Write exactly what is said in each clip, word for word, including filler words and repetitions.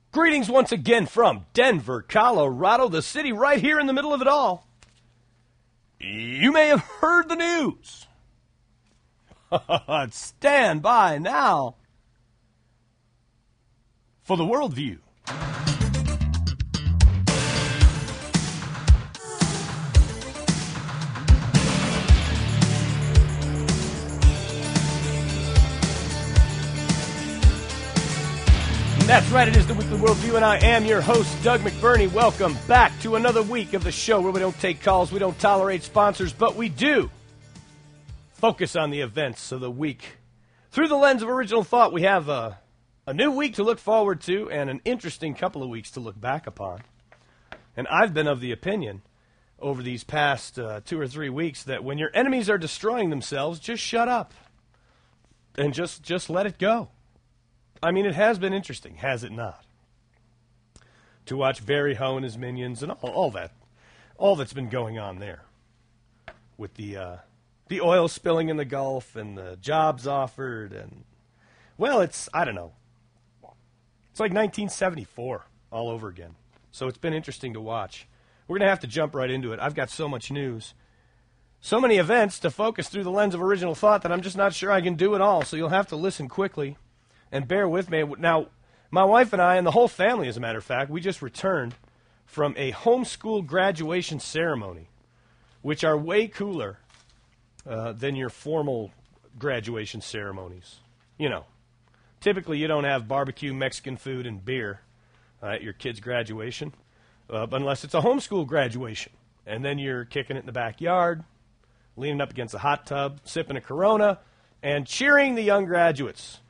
Greetings once again from Denver, Colorado, the city right here in the middle of it all. You may have heard the news. Stand by now for the Worldview. That's right, it is the Weekly Worldview, and I am your host, Doug McBurney. Welcome back to another week of the show where we don't take calls, we don't tolerate sponsors, but we do focus on the events of the week. Through the lens of original thought, we have a, a new week to look forward to and an interesting couple of weeks to look back upon. And I've been of the opinion over these past uh, two or three weeks that when your enemies are destroying themselves, just shut up and just, just let it go. I mean, it has been interesting, has it not? To watch Barry Ho and his minions and all, all that, all that's been going on there, with the uh, the oil spilling in the Gulf and the jobs offered, and well, it's I don't know, it's like nineteen seventy-four all over again. So it's been interesting to watch. We're gonna have to jump right into it. I've got so much news, so many events to focus through the lens of original thought that I'm just not sure I can do it all. So you'll have to listen quickly. And bear with me. Now, my wife and I, and the whole family, as a matter of fact, we just returned from a homeschool graduation ceremony, which are way cooler uh, than your formal graduation ceremonies. You know, typically you don't have barbecue, Mexican food, and beer uh, at your kid's graduation, uh, unless it's a homeschool graduation. And then you're kicking it in the backyard, leaning up against a hot tub, sipping a Corona, and cheering the young graduates.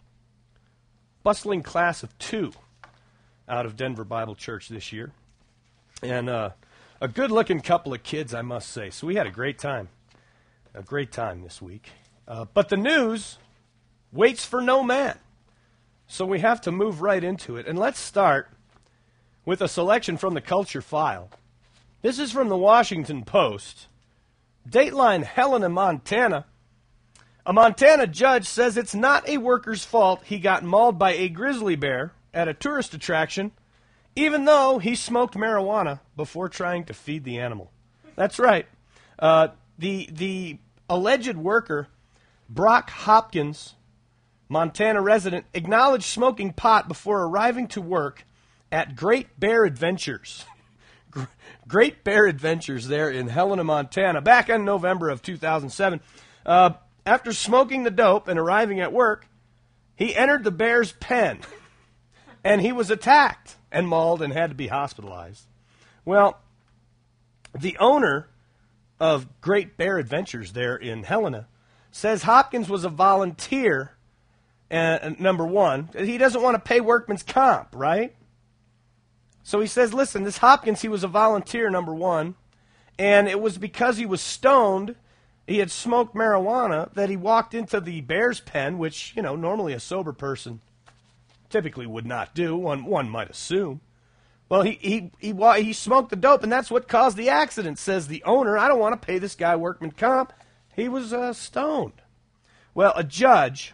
Bustling class of two out of Denver Bible Church this year. And uh, a good-looking couple of kids, I must say. So we had a great time. A great time this week. Uh, but the news waits for no man. So we have to move right into it. And let's start with a selection from the Culture File. This is from the Washington Post. Dateline, Helena, Montana. A Montana judge says it's not a worker's fault he got mauled by a grizzly bear at a tourist attraction, even though he smoked marijuana before trying to feed the animal. That's right. Uh, the the alleged worker, Brock Hopkins, Montana resident, acknowledged smoking pot before arriving to work at Great Bear Adventures. Great Bear Adventures there in Helena, Montana, back in November of two thousand seven. Uh, After smoking the dope and arriving at work, he entered the bear's pen, and he was attacked and mauled and had to be hospitalized. Well, the owner of Great Bear Adventures there in Helena says Hopkins was a volunteer, uh, number one. He doesn't want to pay workman's comp, right? So he says, listen, this Hopkins, he was a volunteer, number one, and it was because he was stoned. He had smoked marijuana that he walked into the bear's pen, which, you know, normally a sober person typically would not do, one one might assume. Well, he he he, he smoked the dope, and that's what caused the accident, says the owner. I don't want to pay this guy workman comp. He was uh, stoned. Well, a judge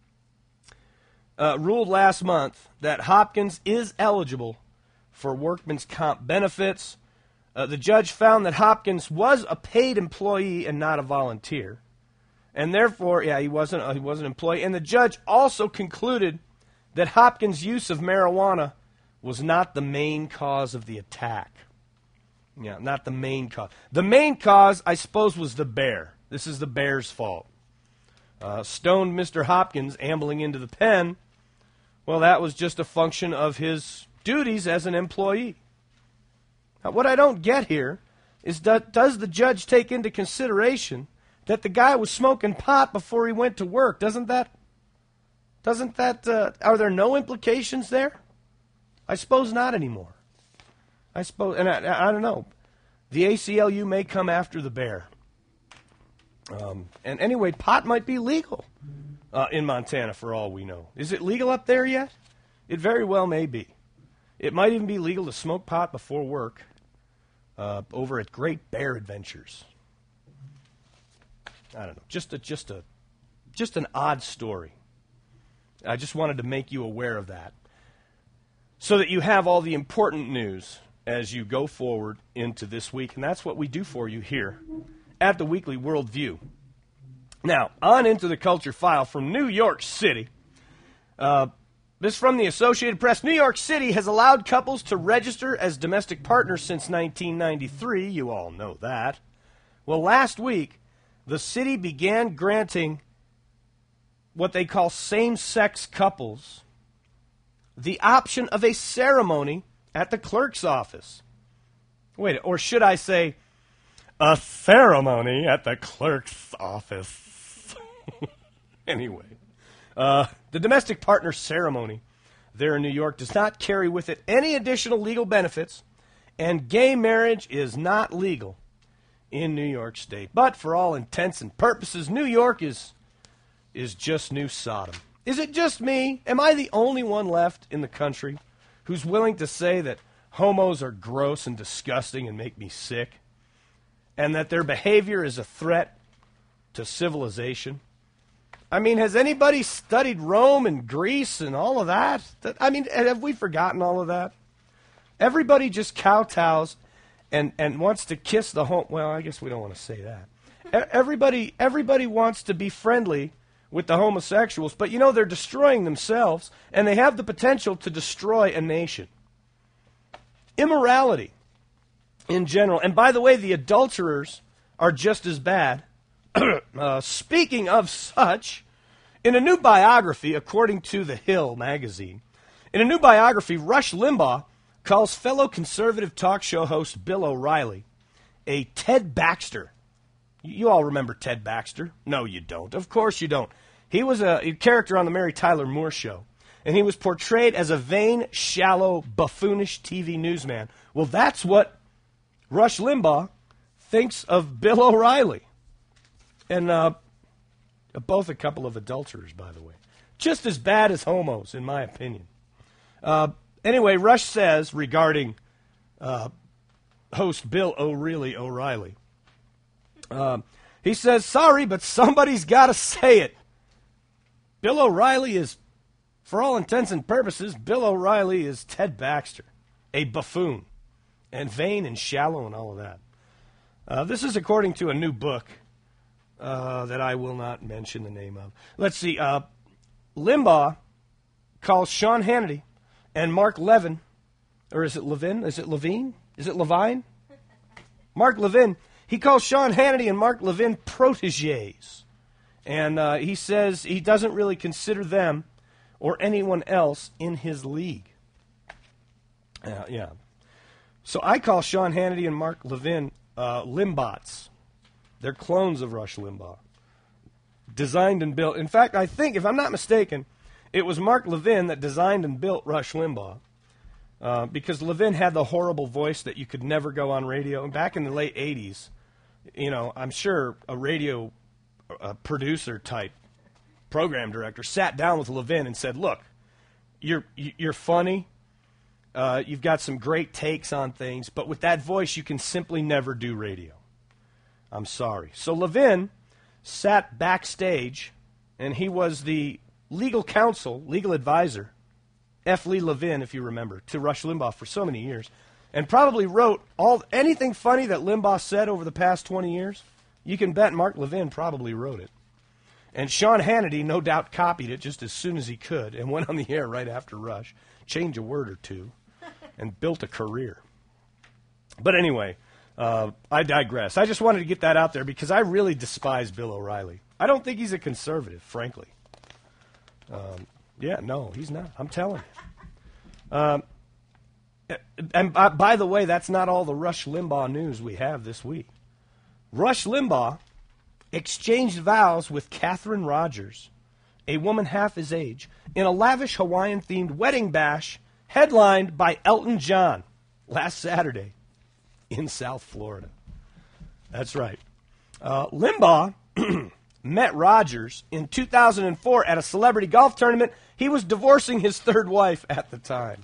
uh, ruled last month that Hopkins is eligible for workman's comp benefits. Uh, the judge found that Hopkins was a paid employee and not a volunteer, and therefore, yeah, he wasn't uh, he wasn't an employee. And the judge also concluded that Hopkins' use of marijuana was not the main cause of the attack. Yeah, not the main cause. The main cause, I suppose, was the bear. This is the bear's fault. Uh, stoned Mister Hopkins ambling into the pen. Well, that was just a function of his duties as an employee. Now, what I don't get here is that does the judge take into consideration that the guy was smoking pot before he went to work? Doesn't that, doesn't that, uh, are there no implications there? I suppose not anymore. I suppose, and I, I don't know. The A C L U may come after the bear. Um, and anyway, pot might be legal uh, in Montana for all we know. Is it legal up there yet? It very well may be. It might even be legal to smoke pot before work uh, over at Great Bear Adventures. I don't know. Just a just a just an odd story. I just wanted to make you aware of that. so that you have all the important news as you go forward into this week. And that's what we do for you here at the Weekly Worldview. Now, on into the Culture File from New York City. Uh, this from the Associated Press. New York City has allowed couples to register as domestic partners since nineteen ninety-three. You all know that. Well, last week, the city began granting what they call same-sex couples the option of a ceremony at the clerk's office. Wait, or should I say, a ceremony at the clerk's office? Anyway, uh, the domestic partner ceremony there in New York does not carry with it any additional legal benefits, and gay marriage is not legal in New York State. But for all intents and purposes, New York is is just New Sodom. Is it just me? Am I the only one left in the country who's willing to say that homos are gross and disgusting and make me sick, and that their behavior is a threat to civilization? I mean, has anybody studied Rome and Greece and all of that? That I mean, have we forgotten all of that? Everybody just kowtows and, and wants to kiss the home. Well, I guess we don't want to say that. Everybody, everybody wants to be friendly with the homosexuals, but you know, they're destroying themselves, and they have the potential to destroy a nation. Immorality in general. And by the way, the adulterers are just as bad. uh, speaking of such, in a new biography, according to The Hill magazine, in a new biography, Rush Limbaugh calls fellow conservative talk show host Bill O'Reilly a Ted Baxter. You all remember Ted Baxter? No, you don't. Of course you don't. He was a, a character on the Mary Tyler Moore Show, and he was portrayed as a vain, shallow, buffoonish T V newsman. Well, that's what Rush Limbaugh thinks of Bill O'Reilly. And uh, both a couple of adulterers, by the way. Just as bad as homos, in my opinion. Uh, anyway, Rush says regarding uh, host Bill O'Reilly O'Reilly, uh, he says, sorry, but somebody's got to say it. Bill O'Reilly is, for all intents and purposes, Bill O'Reilly is Ted Baxter, a buffoon, and vain and shallow and all of that. Uh, this is according to a new book uh, that I will not mention the name of. Let's see. Uh, Limbaugh calls Sean Hannity and Mark Levin, or is it Levin? Is it Levine? Is it Levine? Mark Levin. He calls Sean Hannity and Mark Levin protégés. And uh, he says he doesn't really consider them or anyone else in his league. Uh, yeah. So I call Sean Hannity and Mark Levin uh, Limbots. They're clones of Rush Limbaugh. Designed and built. In fact, I think, if I'm not mistaken, it was Mark Levin that designed and built Rush Limbaugh. Uh, because Levin had the horrible voice that you could never go on radio. And back in the late eighties, you know, I'm sure a radio uh, producer type program director sat down with Levin and said, look, you're you're funny. Uh, you've got some great takes on things, but with that voice, you can simply never do radio. I'm sorry. So Levin sat backstage, and he was the legal counsel, legal advisor, F. Lee Levin, if you remember, to Rush Limbaugh for so many years, and probably wrote all anything funny that Limbaugh said over the past twenty years. You can bet Mark Levin probably wrote it. And Sean Hannity no doubt copied it just as soon as he could and went on the air right after Rush, changed a word or two, and built a career. But anyway, uh, I digress. I just wanted to get that out there because I really despise Bill O'Reilly. I don't think he's a conservative, frankly. Um, yeah, no, he's not. I'm telling you. Um, and by, by the way, that's not all the Rush Limbaugh news we have this week. Rush Limbaugh exchanged vows with Catherine Rogers, a woman half his age, in a lavish Hawaiian-themed wedding bash headlined by Elton John last Saturday in South Florida. That's right. Uh, Limbaugh met Rogers in two thousand four at a celebrity golf tournament. He was divorcing his third wife at the time.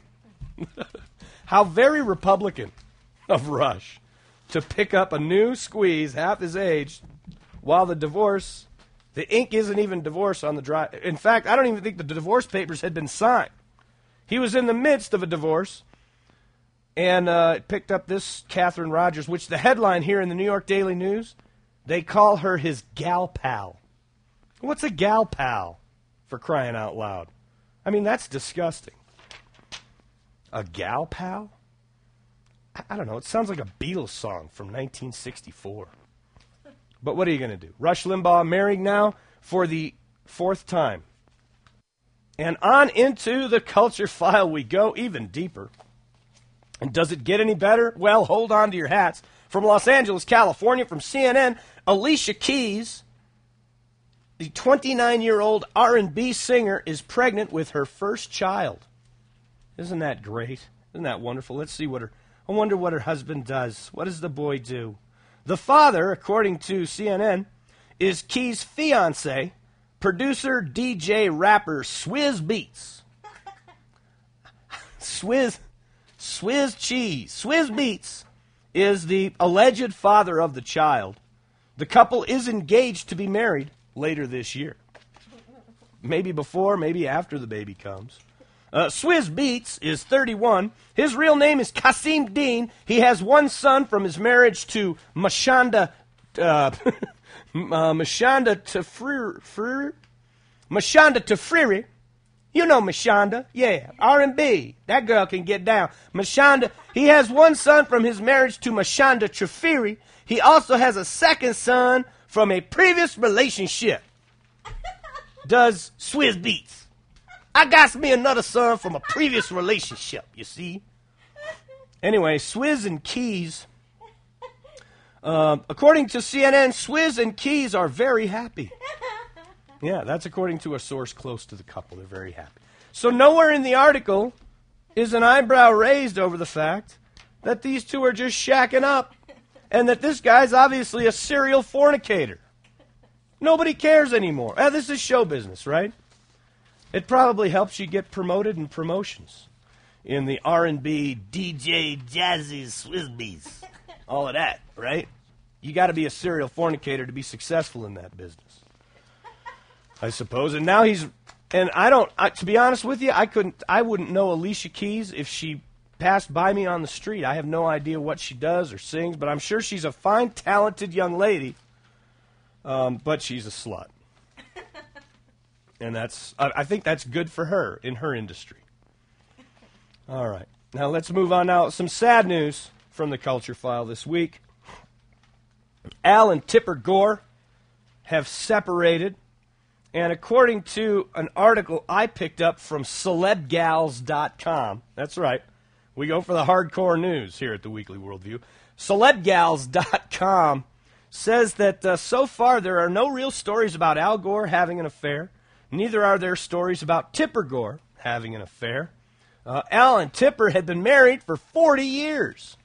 How very Republican of Rush to pick up a new squeeze half his age while the divorce, the ink isn't even divorce on the dry. In fact, I don't even think the divorce papers had been signed. He was in the midst of a divorce, and uh, picked up this Catherine Rogers, which the headline here in the New York Daily News, they call her his gal pal. What's a gal pal, for crying out loud? I mean, that's disgusting. A gal pal? I, I don't know. It sounds like a Beatles song from nineteen sixty-four. But what are you going to do? Rush Limbaugh married now for the fourth time. And on into the culture file we go, even deeper. And does it get any better? Well, hold on to your hats. From Los Angeles, California, from C N N, Alicia Keys, the twenty-nine-year-old R and B singer, is pregnant with her first child. Isn't that great? Isn't that wonderful? Let's see what her... I wonder what her husband does. What does the boy do? The father, according to C N N, is Keys' fiancé, producer, D J, rapper Swizz Beatz. Swizz, Swizz Cheese. Swizz Beatz is the alleged father of the child. The couple is engaged to be married later this year. Maybe before, maybe after the baby comes. Uh, Swizz Beatz is thirty-one. His real name is Kasim Dean. He has one son from his marriage to Mashonda, uh, uh, Mashonda Tafriri. Mashonda Tafriri. You know Mashonda. Yeah, R and B. That girl can get down. Mashonda, he has one son from his marriage to Mashonda Tafriri. He also has a second son from a previous relationship. Does Swizz Beatz. I got me another son from a previous relationship, you see. Anyway, Swizz and Keys, uh, according to C N N, Swizz and Keys are very happy. Yeah, that's according to a source close to the couple. They're very happy. So nowhere in the article is an eyebrow raised over the fact that these two are just shacking up and that this guy's obviously a serial fornicator. Nobody cares anymore. Eh, this is show business, right? It probably helps you get promoted in promotions in the R and B, D J, jazzy, Swizz Beatz, all of that, right? You got to be a serial fornicator to be successful in that business, I suppose. And now he's, and I don't, I, to be honest with you, I couldn't, I wouldn't know Alicia Keys if she passed by me on the street. I have no idea what she does or sings, but I'm sure she's a fine, talented young lady, um, but she's a slut. And that's, I think that's good for her in her industry. All right. Now let's move on now. Some sad news from the Culture File this week. Al and Tipper Gore have separated. And according to an article I picked up from celeb gals dot com, that's right, we go for the hardcore news here at the Weekly Worldview. celeb gals dot com says that uh, so far there are no real stories about Al Gore having an affair. Neither are there stories about Tipper Gore having an affair. Uh, Al and Tipper had been married for forty years.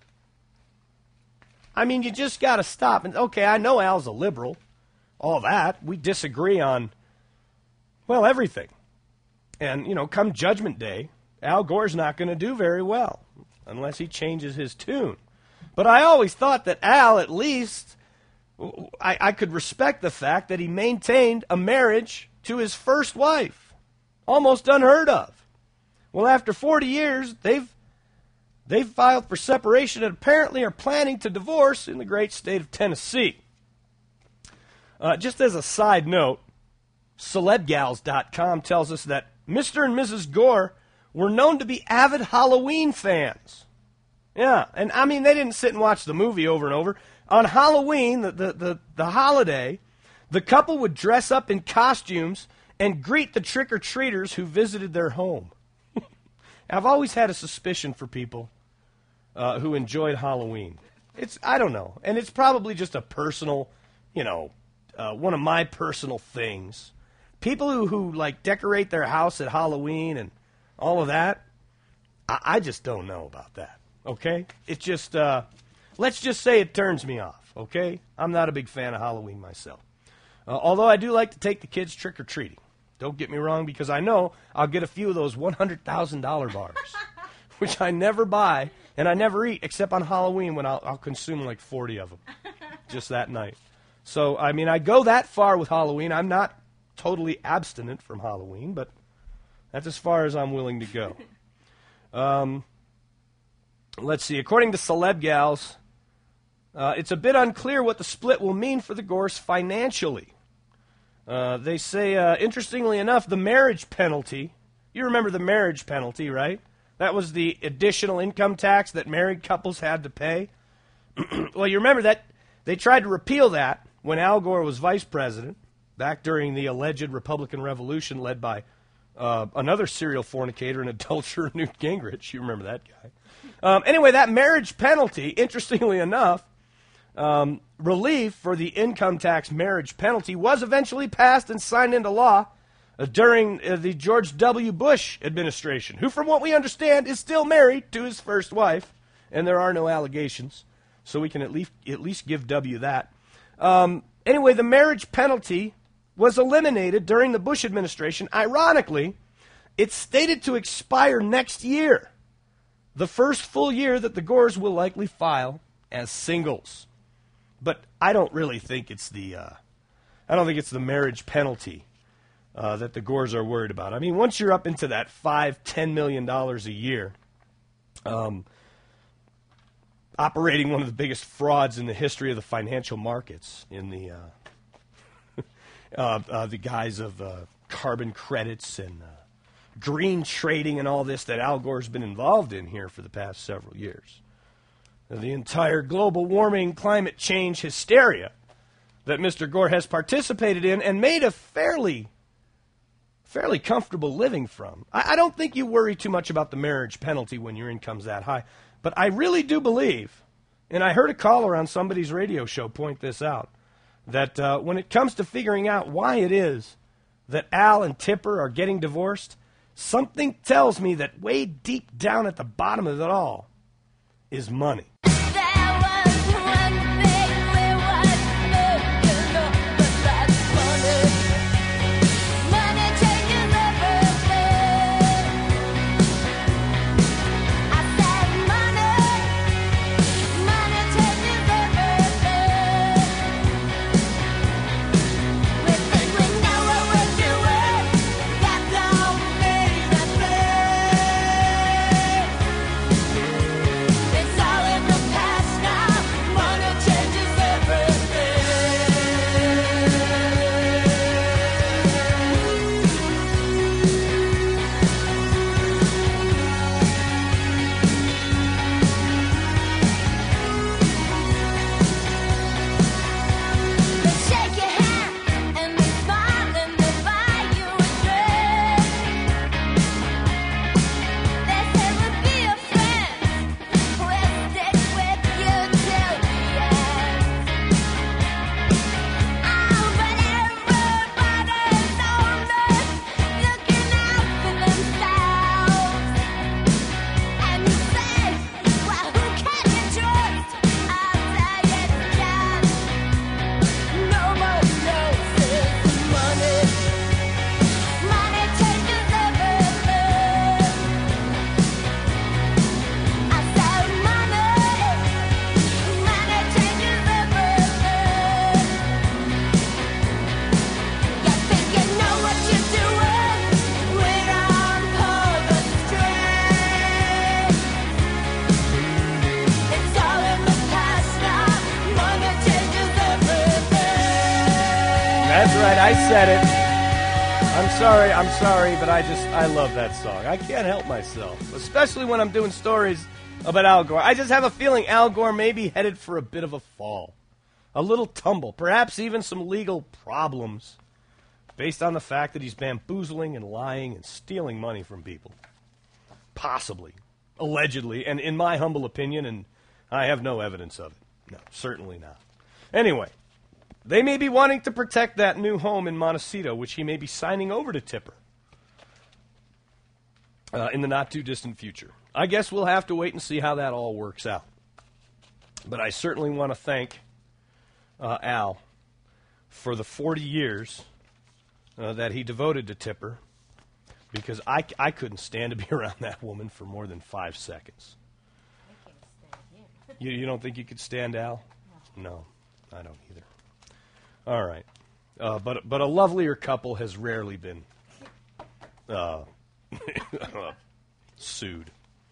I mean, you just got to stop. And okay, I know Al's a liberal, all that. We disagree on, well, everything. And, you know, come Judgment Day, Al Gore's not going to do very well unless he changes his tune. But I always thought that Al, at least, I, I could respect the fact that he maintained a marriage to his first wife. Almost unheard of. Well, after forty years, they've they've filed for separation and apparently are planning to divorce in the great state of Tennessee. Uh, just as a side note, celeb gals dot com tells us that Mister and Missus Gore were known to be avid Halloween fans. Yeah, and I mean, they didn't sit and watch the movie over and over. On Halloween, the, the, the, the holiday, the couple would dress up in costumes and greet the trick-or-treaters who visited their home. I've always had a suspicion for people uh, who enjoyed Halloween. It's, I don't know, and it's probably just a personal, you know, uh, one of my personal things. People who, who, like, decorate their house at Halloween and all of that, I, I just don't know about that, okay? It just, uh, let's just say it turns me off, okay? I'm not a big fan of Halloween myself. Uh, although I do like to take the kids trick-or-treating. Don't get me wrong, because I know I'll get a few of those one hundred thousand dollars bars, which I never buy and I never eat except on Halloween when I'll, I'll consume like forty of them just that night. So, I mean, I go that far with Halloween. I'm not totally abstinent from Halloween, but that's as far as I'm willing to go. Um, let's see. According to Celeb Gals, uh, it's a bit unclear what the split will mean for the Gores financially. Uh, they say, uh, interestingly enough, the marriage penalty, you remember the marriage penalty, right? That was the additional income tax that married couples had to pay. Well, you remember that they tried to repeal that when Al Gore was vice president, back during the alleged Republican Revolution led by uh, another serial fornicator and adulterer, Newt Gingrich. You remember that guy. Um, anyway, that marriage penalty, interestingly enough, um, relief for the income tax marriage penalty was eventually passed and signed into law uh, during uh, the George W. Bush administration, who, from what we understand, is still married to his first wife, and there are no allegations, so we can at least, at least give W that. Um, anyway, the marriage penalty was eliminated during the Bush administration. Ironically, it's stated to expire next year, the first full year that the Gores will likely file as singles. But I don't really think it's the uh, I don't think it's the marriage penalty uh, that the Gores are worried about. I mean, once you're up into that five, ten million dollars a year, um, operating one of the biggest frauds in the history of the financial markets, in the uh, uh, uh, the guise of uh, carbon credits and uh, green trading and all this that Al Gore's been involved in here for the past several years. The entire global warming, climate change hysteria that Mister Gore has participated in and made a fairly, fairly comfortable living from. I, I don't think you worry too much about the marriage penalty when your income's that high. But I really do believe, and I heard a caller on somebody's radio show point this out, that uh, when it comes to figuring out why it is that Al and Tipper are getting divorced, something tells me that way deep down at the bottom of it all is money. That's right, I said it. I'm sorry, I'm sorry, but I just, I love that song. I can't help myself, especially when I'm doing stories about Al Gore. I just have a feeling Al Gore may be headed for a bit of a fall, a little tumble, perhaps even some legal problems based on the fact that he's bamboozling and lying and stealing money from people. Possibly, allegedly, and in my humble opinion, and I have no evidence of it. No, certainly not. Anyway, they may be wanting to protect that new home in Montecito, which he may be signing over to Tipper uh, in the not-too-distant future. I guess we'll have to wait and see how that all works out. But I certainly want to thank uh, Al for the forty years uh, that he devoted to Tipper, because I, I couldn't stand to be around that woman for more than five seconds. I can't stand him. You, you don't think you could stand Al? No, I don't either. All right. Uh, but but a lovelier couple has rarely been uh, sued.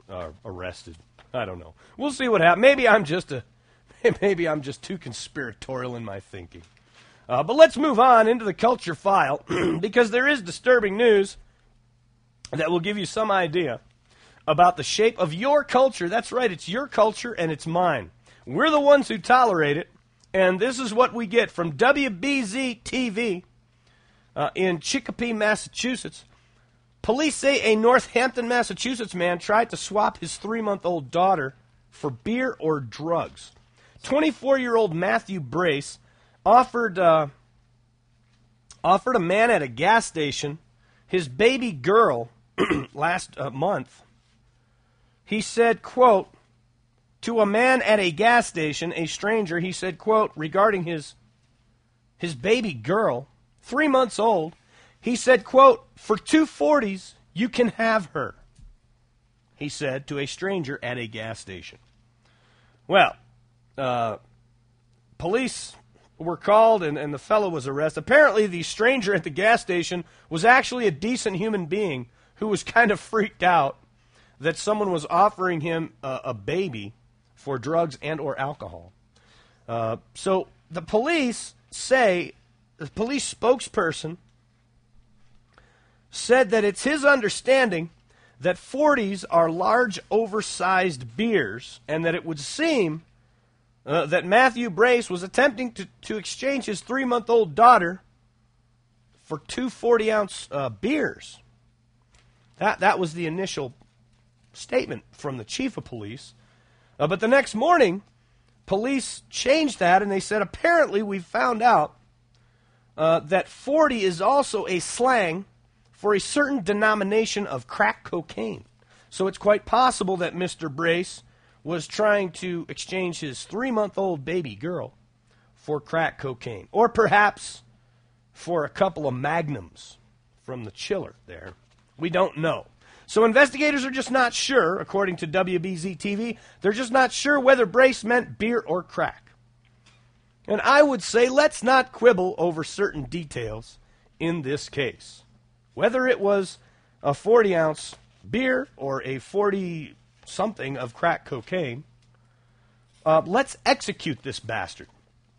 uh, arrested. I don't know. We'll see what happens. Maybe I'm just a, maybe I'm just too conspiratorial in my thinking. Uh, but let's move on into the culture file because there is disturbing news that will give you some idea about the shape of your culture. That's right, it's your culture and it's mine. We're the ones who tolerate it, and this is what we get from W B Z T V uh, in Chicopee, Massachusetts. Police say a Northampton, Massachusetts man tried to swap his three-month-old daughter for beer or drugs. twenty-four-year-old Matthew Brace offered uh, offered a man at a gas station his baby girl last uh, month. He said, quote, to a man at a gas station, a stranger, he said, quote, regarding his his baby girl, three months old, he said, quote, for two forties, you can have her, he said to a stranger at a gas station. Well, uh, police were called and, and the fellow was arrested. Apparently, the stranger at the gas station was actually a decent human being who was kind of freaked out that someone was offering him a, a baby for drugs and or alcohol. Uh, so the police say, the police spokesperson said that it's his understanding that forties are large, oversized beers, and that it would seem uh, that Matthew Brace was attempting to, to exchange his three-month-old daughter for two forty-ounce uh, beers. That that was the initial statement from the chief of police. Uh, but the next morning, police changed that, and they said, apparently we found out uh, that forty is also a slang for a certain denomination of crack cocaine. So it's quite possible that Mister Brace was trying to exchange his three-month-old baby girl for crack cocaine, or perhaps for a couple of magnums from the chiller there. We don't know. So investigators are just not sure, according to W B Z T V, they're just not sure whether Brace meant beer or crack. And I would say let's not quibble over certain details in this case. Whether it was a forty-ounce beer or a forty-something of crack cocaine, uh, let's execute this bastard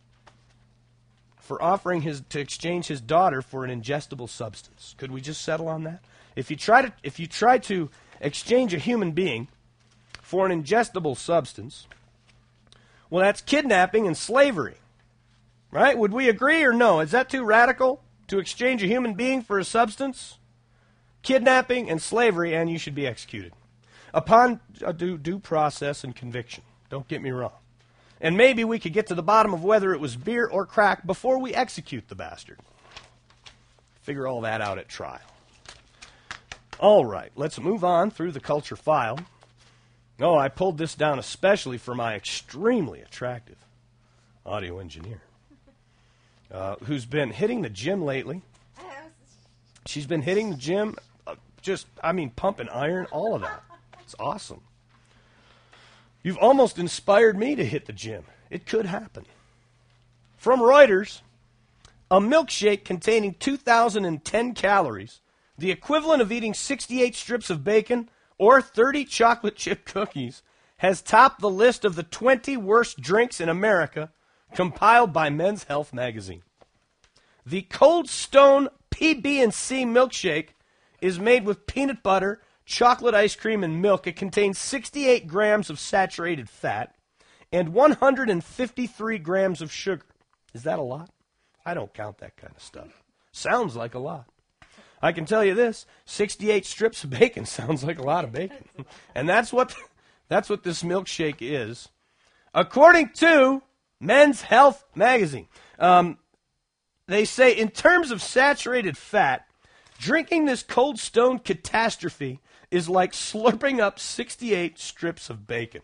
for offering his to exchange his daughter for an ingestible substance. Could we just settle on that? If you try to if you try to exchange a human being for an ingestible substance, well, that's kidnapping and slavery, right? Would we agree or no? Is that too radical to exchange a human being for a substance? Kidnapping and slavery, and you should be executed upon a due, due process and conviction. Don't get me wrong. And maybe we could get to the bottom of whether it was beer or crack before we execute the bastard. Figure all that out at trial. All right, let's move on through the culture file. Oh, I pulled this down especially for my extremely attractive audio engineer, uh, who's been hitting the gym lately. She's been hitting the gym, uh, just, I mean, pumping iron, all of that. It's awesome. You've almost inspired me to hit the gym. It could happen. From Reuters, a milkshake containing two thousand ten calories, the equivalent of eating sixty-eight strips of bacon or thirty chocolate chip cookies, has topped the list of the twenty worst drinks in America, compiled by Men's Health magazine. The Cold Stone P B and C milkshake is made with peanut butter, chocolate ice cream, and milk. It contains sixty-eight grams of saturated fat and one hundred fifty-three grams of sugar. Is that a lot? I don't count that kind of stuff. Sounds like a lot. I can tell you this, sixty-eight strips of bacon sounds like a lot of bacon. And that's what that's what this milkshake is. According to Men's Health magazine, um, they say in terms of saturated fat, drinking this Cold Stone catastrophe is like slurping up sixty-eight strips of bacon.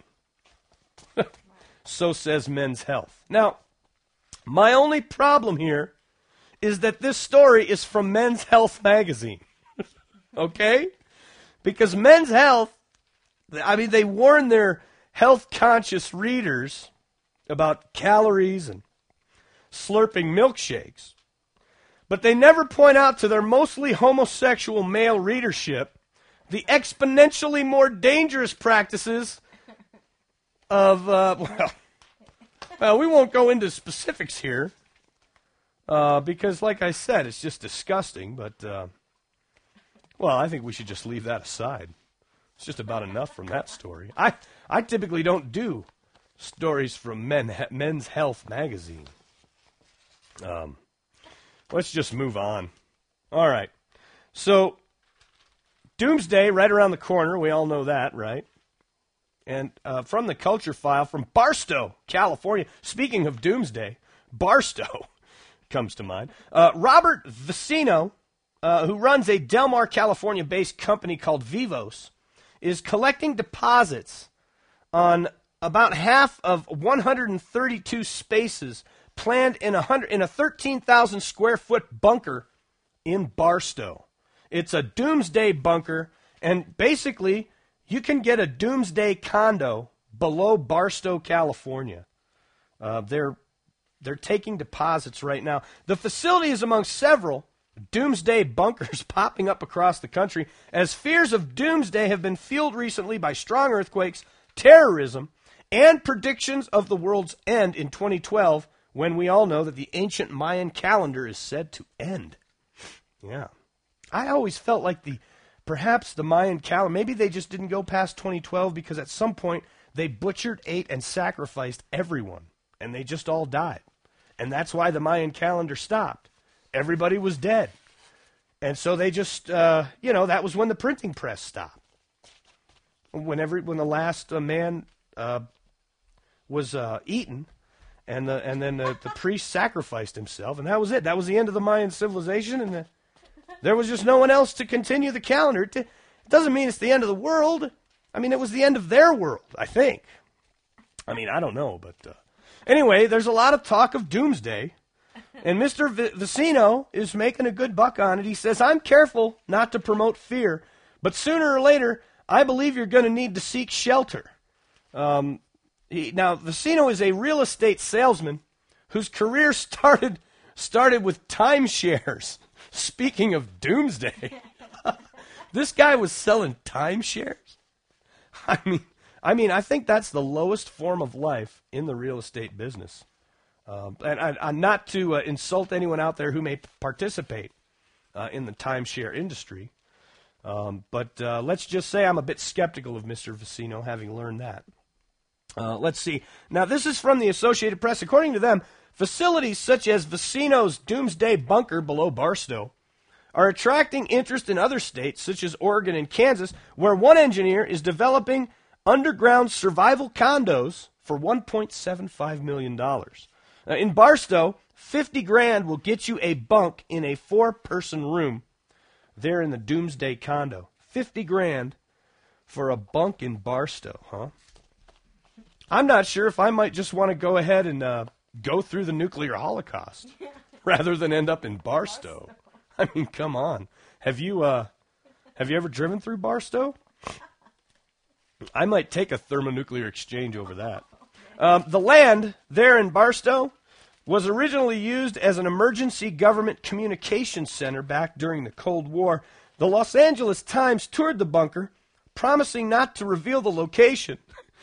So says Men's Health. Now, my only problem here is that this story is from Men's Health magazine. Okay? Because Men's Health, I mean, they warn their health-conscious readers about calories and slurping milkshakes. But they never point out to their mostly homosexual male readership the exponentially more dangerous practices of, uh, well, well, we won't go into specifics here, uh, because, like I said, it's just disgusting, but, uh, well, I think we should just leave that aside. It's just about enough from that story. I, I typically don't do stories from Men, Men's Health magazine. Um, let's just move on. All right. So, Doomsday right around the corner. We all know that, right? And uh, from the Culture File from Barstow, California. Speaking of Doomsday, Barstow comes to mind. Uh, Robert Vicino, uh, who runs a Del Mar, California-based company called Vivos, is collecting deposits on about half of one hundred thirty-two spaces planned in a hundred in a thirteen thousand square foot bunker in Barstow. It's a doomsday bunker, and basically you can get a doomsday condo below Barstow, California. Uh, they're they're taking deposits right now. The facility is among several doomsday bunkers popping up across the country, as fears of doomsday have been fueled recently by strong earthquakes, terrorism, and predictions of the world's end in twenty twelve, when we all know that the ancient Mayan calendar is said to end. Yeah. I always felt like the, perhaps the Mayan calendar, maybe they just didn't go past twenty twelve because at some point they butchered, ate, and sacrificed everyone, and they just all died. And that's why the Mayan calendar stopped. Everybody was dead. And so they just, uh, you know, that was when the printing press stopped. Whenever, when the last uh, man uh, was uh, eaten, and the, and then the, the priest sacrificed himself, and that was it. That was the end of the Mayan civilization, and the, there was just no one else to continue the calendar. It, it doesn't mean it's the end of the world. I mean, it was the end of their world, I think. I mean, I don't know, but uh, anyway, there's a lot of talk of doomsday, and Mister V- Vicino is making a good buck on it. He says, I'm careful not to promote fear, but sooner or later, I believe you're going to need to seek shelter. Um, he, now, Vicino is a real estate salesman whose career started started with timeshares. Speaking of doomsday, this guy was selling timeshares. I mean, I mean, I think that's the lowest form of life in the real estate business. Um, and I, I'm not to uh, insult anyone out there who may participate uh, in the timeshare industry, um, but uh, let's just say I'm a bit skeptical of Mister Vicino, having learned that. Uh, let's see. Now, this is from the Associated Press. According to them, facilities such as Vicino's Doomsday Bunker below Barstow are attracting interest in other states, such as Oregon and Kansas, where one engineer is developing underground survival condos for one point seven five million dollars. Uh, in Barstow, fifty grand will get you a bunk in a four-person room there in the Doomsday condo. fifty grand for a bunk in Barstow, huh? I'm not sure if I might just want to go ahead and uh, go through the nuclear holocaust rather than end up in Barstow. I mean, come on. Have you uh, have you ever driven through Barstow? I might take a thermonuclear exchange over that. Um, the land there in Barstow was originally used as an emergency government communications center back during the Cold War. The Los Angeles Times toured the bunker, promising not to reveal the location.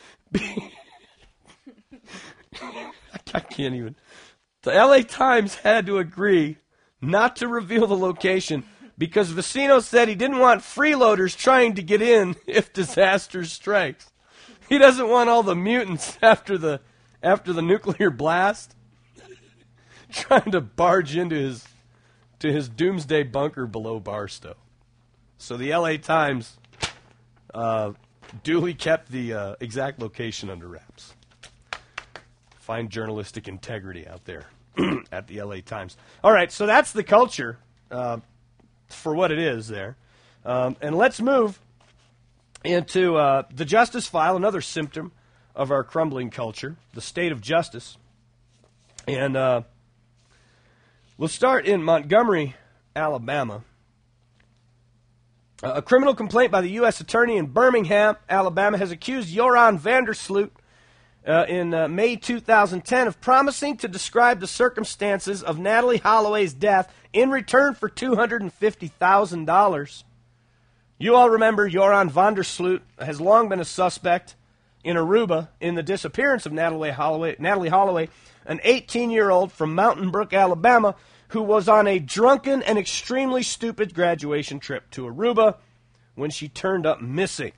I can't even. The L A Times had to agree not to reveal the location because Vicino said he didn't want freeloaders trying to get in if disaster strikes. He doesn't want all the mutants after the after the nuclear blast trying to barge into his to his doomsday bunker below Barstow. So the L A Times uh, duly kept the uh, exact location under wraps. Fine journalistic integrity out there at the L A Times. All right, so that's the culture uh, for what it is there. Um, and let's move into uh, the Justice File, another symptom of our crumbling culture, the state of justice. And uh, we'll start in Montgomery, Alabama. Uh, a criminal complaint by the U S attorney in Birmingham, Alabama, has accused Joran Vandersloot Uh, in uh, May two thousand ten of promising to describe the circumstances of Natalie Holloway's death in return for two hundred fifty thousand dollars. You all remember Joran van der Sloot has long been a suspect in Aruba in the disappearance of Natalie Holloway, Natalie Holloway, an eighteen-year-old from Mountain Brook, Alabama, who was on a drunken and extremely stupid graduation trip to Aruba when she turned up missing.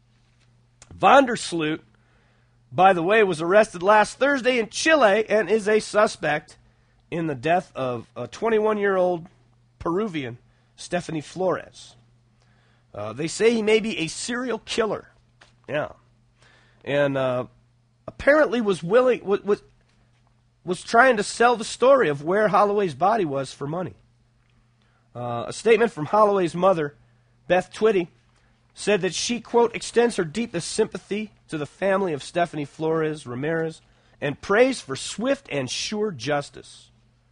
Van der Sloot, by the way, was arrested last Thursday in Chile and is a suspect in the death of a twenty-one-year-old Peruvian, Stephanie Flores. Uh, they say he may be a serial killer. Yeah. And uh, apparently was willing, was, was, was trying to sell the story of where Holloway's body was for money. Uh, a statement from Holloway's mother, Beth Twitty, said that she, quote, extends her deepest sympathy to the family of Stephanie Flores Ramirez and prays for swift and sure justice.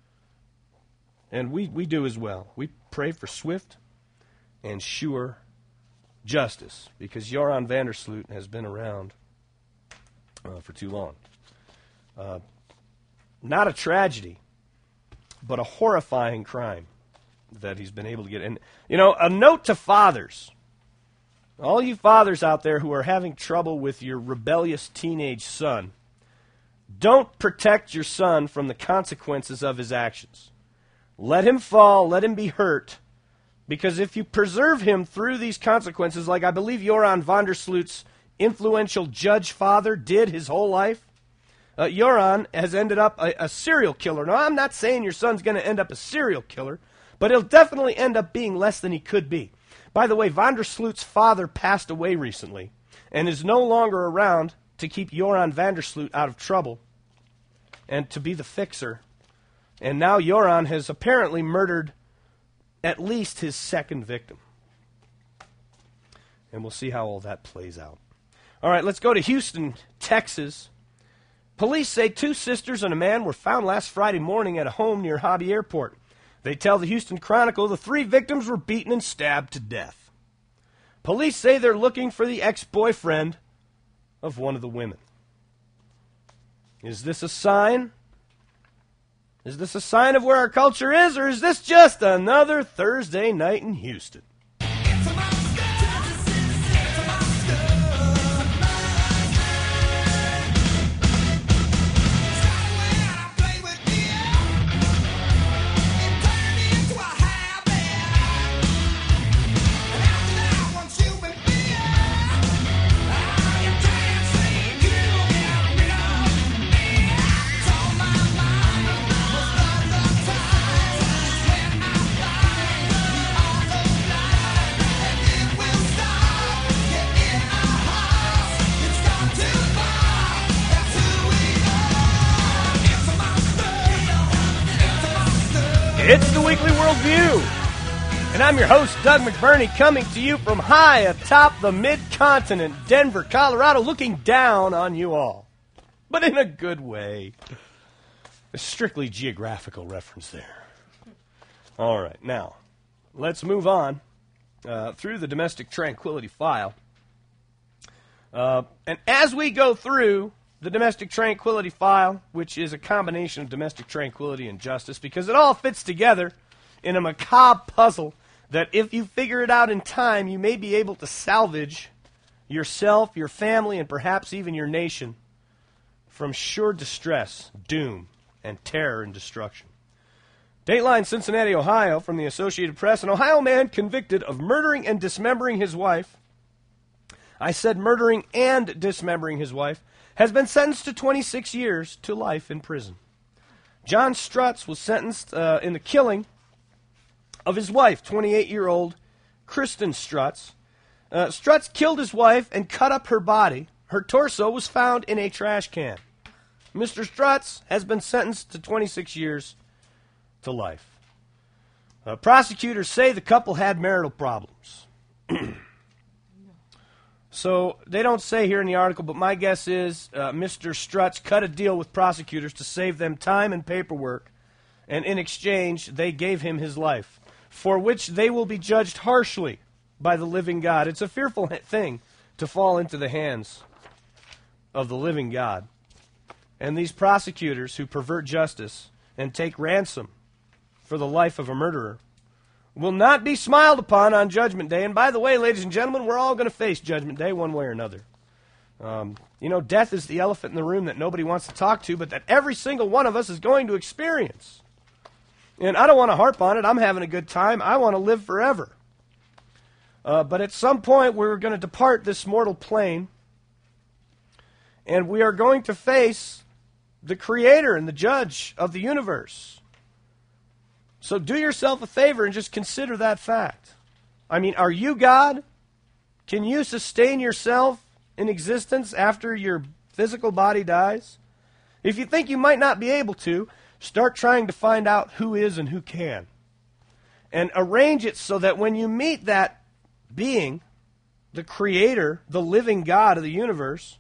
And we, we do as well. We pray for swift and sure justice because Joran van der Sloot has been around uh, for too long. Uh, not a tragedy, but a horrifying crime that he's been able to get. And, you know, a note to fathers. All you fathers out there who are having trouble with your rebellious teenage son, don't protect your son from the consequences of his actions. Let him fall, let him be hurt, because if you preserve him through these consequences, like I believe Joran van der Sloot's influential judge father did his whole life, uh, Joran has ended up a, a serial killer. Now, I'm not saying your son's going to end up a serial killer, but he'll definitely end up being less than he could be. By the way, van der Sloot's father passed away recently and is no longer around to keep Joran van der Sloot out of trouble and to be the fixer. And now Joran has apparently murdered at least his second victim. And we'll see how all that plays out. All right, let's go to Houston, Texas. Police say two sisters and a man were found last Friday morning at a home near Hobby Airport. They tell the Houston Chronicle the three victims were beaten and stabbed to death. Police say they're looking for the ex-boyfriend of one of the women. Is this a sign? Is this a sign of where our culture is, or is this just another Thursday night in Houston? It's the Weekly Worldview, and I'm your host, Doug McBurney, coming to you from high atop the mid-continent, Denver, Colorado, looking down on you all, but in a good way. A strictly geographical reference there. All right, now, let's move on uh, through the Domestic Tranquility File. Uh, and as we go through the Domestic Tranquility File, which is a combination of domestic tranquility and justice, because it all fits together in a macabre puzzle that if you figure it out in time, you may be able to salvage yourself, your family, and perhaps even your nation from sure distress, doom, and terror and destruction. Dateline Cincinnati, Ohio, from the Associated Press, an Ohio man convicted of murdering and dismembering his wife, I said murdering and dismembering his wife, has been sentenced to twenty-six years to life in prison. John Strutz was sentenced uh, in the killing of his wife, twenty-eight-year-old Kristen Strutz. Uh, Strutz killed his wife and cut up her body. Her torso was found in a trash can. Mister Strutz has been sentenced to twenty-six years to life. Uh, prosecutors say the couple had marital problems. So they don't say here in the article, but my guess is uh, Mister Strutz cut a deal with prosecutors to save them time and paperwork, and in exchange they gave him his life, for which they will be judged harshly by the living God. It's a fearful thing to fall into the hands of the living God. And these prosecutors who pervert justice and take ransom for the life of a murderer will not be smiled upon on Judgment Day. And by the way, ladies and gentlemen, we're all going to face Judgment Day one way or another. Um, you know, death is the elephant in the room that nobody wants to talk to, but that every single one of us is going to experience. And I don't want to harp on it. I'm having a good time. I want to live forever. Uh, but at some point, we're going to depart this mortal plane, and we are going to face the Creator and the Judge of the universe. So do yourself a favor and just consider that fact. I mean, are you God? Can you sustain yourself in existence after your physical body dies? If you think you might not be able to, start trying to find out who is and who can. And arrange it so that when you meet that being, the Creator, the living God of the universe,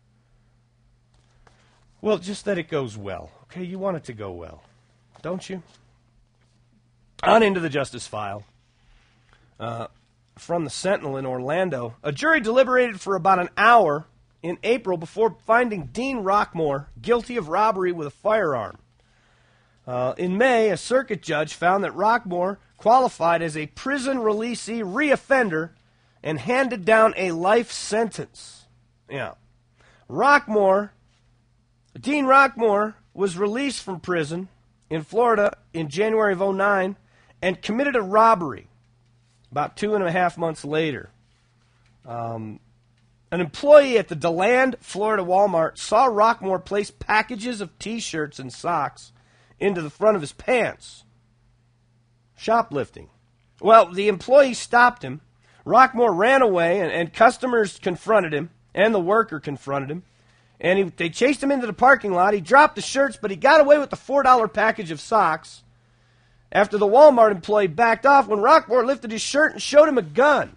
well, just that it goes well. Okay, you want it to go well, don't you? On into the Justice File. Uh, from the Sentinel in Orlando, a jury deliberated for about an hour in April before finding Dean Rockmore guilty of robbery with a firearm. Uh, in May, a circuit judge found that Rockmore qualified as a prison releasee reoffender and handed down a life sentence. Yeah. Rockmore, Dean Rockmore was released from prison in Florida in January of oh nine and committed a robbery about two and a half months later. Um, an employee at the DeLand, Florida Walmart saw Rockmore place packages of T-shirts and socks into the front of his pants. Shoplifting. Well, the employee stopped him. Rockmore ran away, and, and customers confronted him, and the worker confronted him. And he, they chased him into the parking lot. He dropped the shirts, but he got away with the four dollar package of socks. After the Walmart employee backed off when Rockmore lifted his shirt and showed him a gun.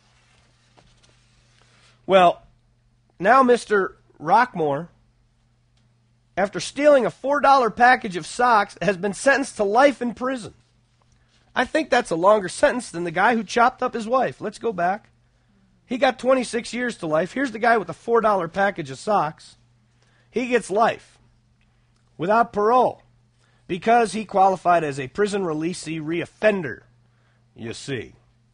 Well, now Mister Rockmore, after stealing a four dollar package of socks, has been sentenced to life in prison. I think that's a longer sentence than the guy who chopped up his wife. Let's go back. He got twenty-six years to life. Here's the guy with the four dollar package of socks. He gets life without parole because he qualified as a prison releasee reoffender, you see.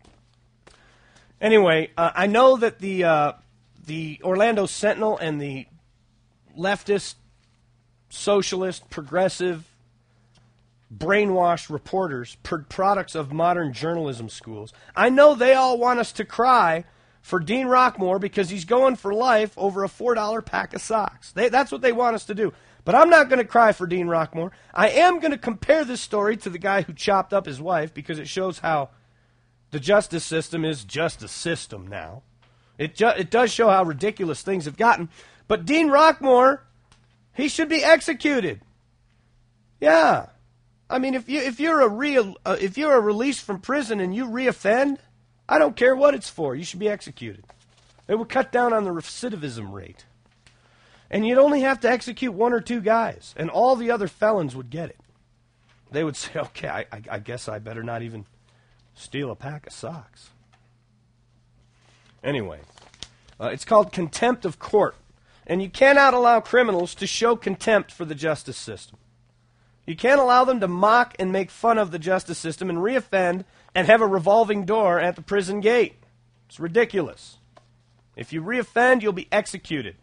Anyway, uh, I know that the uh, the Orlando Sentinel and the leftist, socialist, progressive, brainwashed reporters, per- products of modern journalism schools, I know they all want us to cry for Dean Rockmore because he's going for life over a four dollar pack of socks. They, that's what they want us to do. But I'm not going to cry for Dean Rockmore. I am going to compare this story to the guy who chopped up his wife because it shows how the justice system is just a system now. It, ju- it does show how ridiculous things have gotten. But Dean Rockmore, he should be executed. Yeah. I mean, if you if you're a real uh, if you're a release from prison and you reoffend, I don't care what it's for. You should be executed. It would cut down on the recidivism rate. And you'd only have to execute one or two guys, and all the other felons would get it. They would say, okay, I, I, I guess I better not even steal a pack of socks. Anyway, uh, it's called contempt of court. And you cannot allow criminals to show contempt for the justice system. You can't allow them to mock and make fun of the justice system and reoffend and have a revolving door at the prison gate. It's ridiculous. If you reoffend, you'll be executed.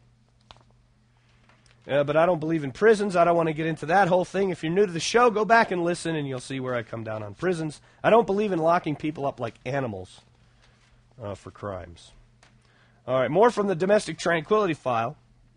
Uh, but I don't believe in prisons. I don't want to get into that whole thing. If you're new to the show, go back and listen, and you'll see where I come down on prisons. I don't believe in locking people up like animals uh, for crimes. All right, more from the Domestic Tranquility File.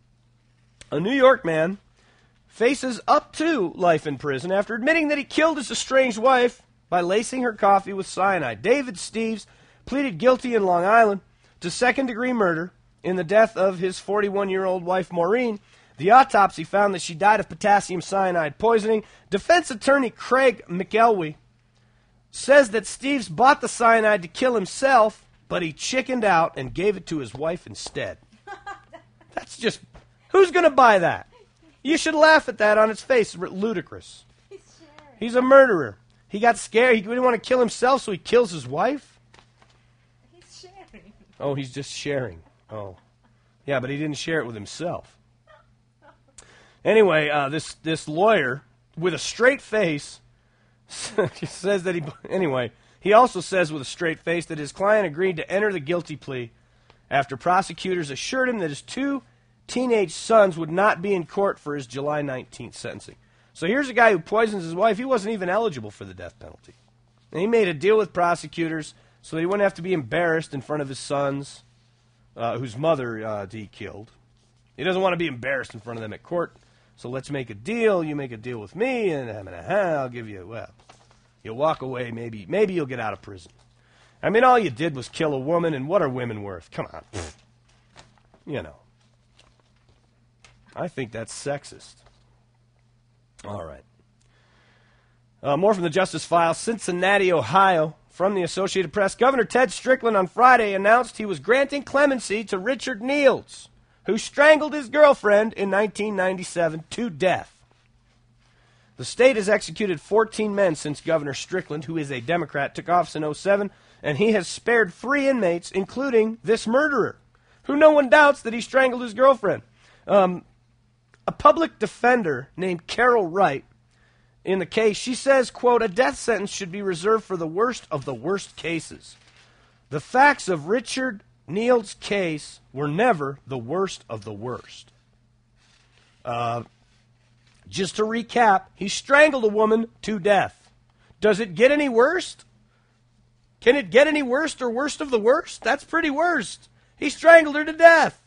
A New York man faces up to life in prison after admitting that he killed his estranged wife by lacing her coffee with cyanide. David Steves pleaded guilty in Long Island to second-degree murder in the death of his forty-one-year-old wife, Maureen. The autopsy found that she died of potassium cyanide poisoning. Defense attorney Craig McElwee says that Steves bought the cyanide to kill himself, but he chickened out and gave it to his wife instead. That's just... Who's going to buy that? You should laugh at that on its face. It's ludicrous. He's sharing. He's a murderer. He got scared. He didn't want to kill himself, so he kills his wife? He's sharing. Oh, he's just sharing. Oh. Yeah, but he didn't share it with himself. Anyway, uh, this, this lawyer, with a straight face, says that he... Anyway, He also says with a straight face that his client agreed to enter the guilty plea after prosecutors assured him that his two teenage sons would not be in court for his July nineteenth sentencing. So here's a guy who poisons his wife. He wasn't even eligible for the death penalty. And he made a deal with prosecutors so that he wouldn't have to be embarrassed in front of his sons, uh, whose mother uh, he killed. He doesn't want to be embarrassed in front of them at court. So let's make a deal. You make a deal with me, and I'll give you, well, you'll walk away. Maybe maybe you'll get out of prison. I mean, all you did was kill a woman, and what are women worth? Come on. You know. I think that's sexist. All right. Uh, more from the Justice File. Cincinnati, Ohio. From the Associated Press, Governor Ted Strickland on Friday announced he was granting clemency to Richard Niels, who strangled his girlfriend in nineteen ninety-seven to death. The state has executed fourteen men since Governor Strickland, who is a Democrat, took office in oh seven, and he has spared three inmates, including this murderer, who no one doubts that he strangled his girlfriend. Um, a public defender named Carol Wright, in the case, she says, quote, a death sentence should be reserved for the worst of the worst cases. The facts of Richard Niels' case were never the worst of the worst. Uh, just to recap, he strangled a woman to death. Does it get any worse? Can it get any worse or worst of the worst? That's pretty worst. He strangled her to death.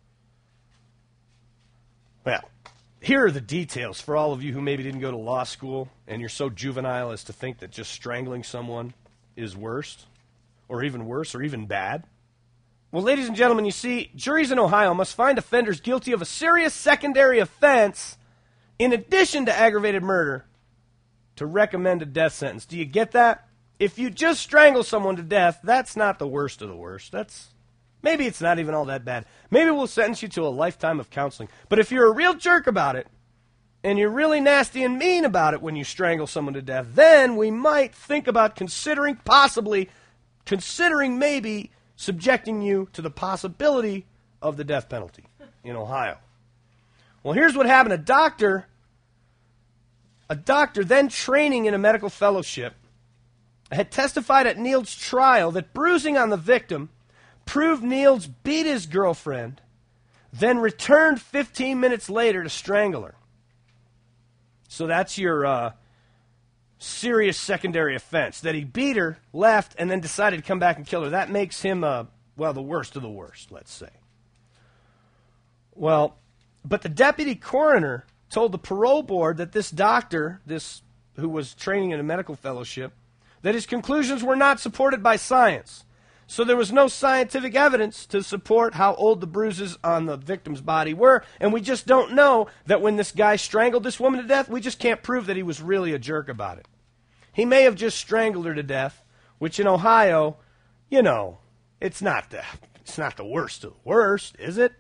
Well, here are the details for all of you who maybe didn't go to law school and you're so juvenile as to think that just strangling someone is worst, or even worse, or even bad. Well, ladies and gentlemen, you see, juries in Ohio must find offenders guilty of a serious secondary offense in addition to aggravated murder to recommend a death sentence. Do you get that? If you just strangle someone to death, that's not the worst of the worst. That's maybe it's not even all that bad. Maybe we'll sentence you to a lifetime of counseling. But if you're a real jerk about it, and you're really nasty and mean about it when you strangle someone to death, then we might think about considering, possibly, considering maybe subjecting you to the possibility of the death penalty in Ohio. Well, here's what happened. A doctor, a doctor then training in a medical fellowship, had testified at Niels' trial that bruising on the victim proved Niels beat his girlfriend, then returned fifteen minutes later to strangle her. So that's your uh, serious secondary offense, that he beat her, left, and then decided to come back and kill her. That makes him, uh, well, the worst of the worst, let's say. Well, but the deputy coroner told the parole board that this doctor, this who was training in a medical fellowship, that his conclusions were not supported by science. So there was no scientific evidence to support how old the bruises on the victim's body were, and we just don't know that when this guy strangled this woman to death, we just can't prove that he was really a jerk about it. He may have just strangled her to death, which in Ohio, you know, it's not the, it's not the worst of the worst, is it?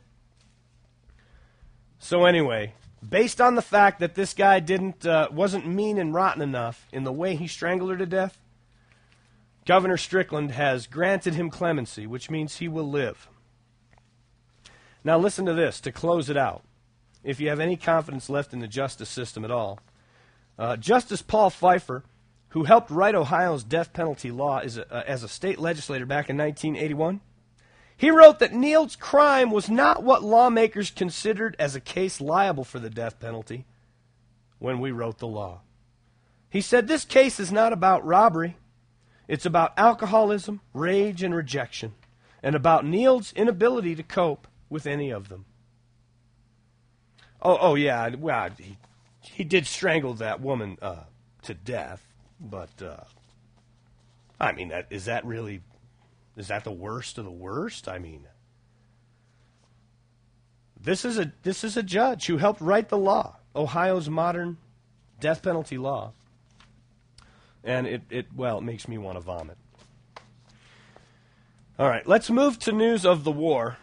So anyway, based on the fact that this guy didn't uh, wasn't mean and rotten enough in the way he strangled her to death, Governor Strickland has granted him clemency, which means he will live. Now listen to this, to close it out. If you have any confidence left in the justice system at all, uh, Justice Paul Pfeiffer, who helped write Ohio's death penalty law as a, uh, as a state legislator back in nineteen eighty-one, he wrote that Niels' crime was not what lawmakers considered as a case liable for the death penalty when we wrote the law. He said, this case is not about robbery. It's about alcoholism, rage, and rejection, and about Niels' inability to cope with any of them. Oh, oh yeah, well, he, he did strangle that woman uh, to death, but, uh, I mean, that, is that really, is that the worst of the worst? I mean, this is a this is a judge who helped write the law, Ohio's modern death penalty law. And it, it, well, it makes me want to vomit. All right, let's move to news of the war.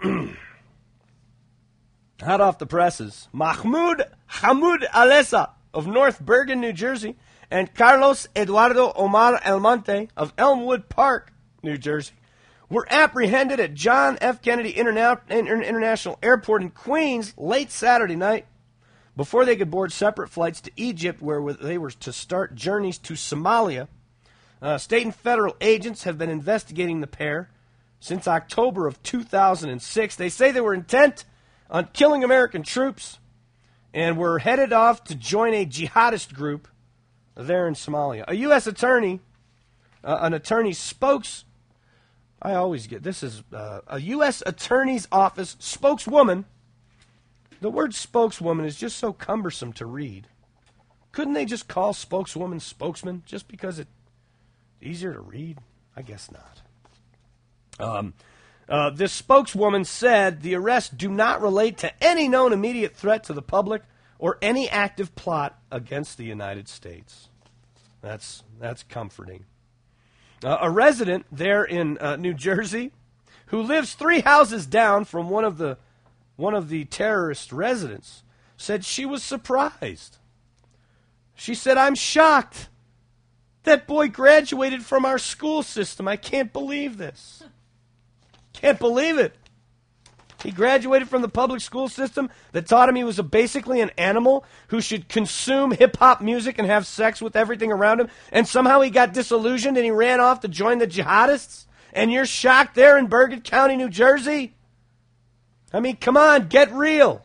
Hot off the presses, Mahmoud Hamoud Alessa of North Bergen, New Jersey, and Carlos Eduardo Omar Almonte of Elmwood Park, New Jersey, were apprehended at John F. Kennedy Interna- International Airport in Queens late Saturday night, before they could board separate flights to Egypt, where they were to start journeys to Somalia Uh, state and federal agents have been investigating the pair since October of two thousand six. They say they were intent on killing American troops and were headed off to join a jihadist group there in Somalia. A U S attorney, uh, an attorney spokes, I always get, this is uh, a U S attorney's office spokeswoman. The word spokeswoman is just so cumbersome to read. Couldn't they just call spokeswoman spokesman just because it's easier to read? I guess not. Um, uh, this spokeswoman said the arrests do not relate to any known immediate threat to the public or any active plot against the United States. That's that's comforting. Uh, a resident there in uh, New Jersey who lives three houses down from one of the one of the terrorist residents said she was surprised. She said, "I'm shocked. That boy graduated from our school system. I can't believe this. Can't believe it. He graduated from the public school system that taught him he was a, basically an animal who should consume hip-hop music and have sex with everything around him, and somehow he got disillusioned and he ran off to join the jihadists, and you're shocked there in Bergen County, New Jersey? I mean, come on, get real."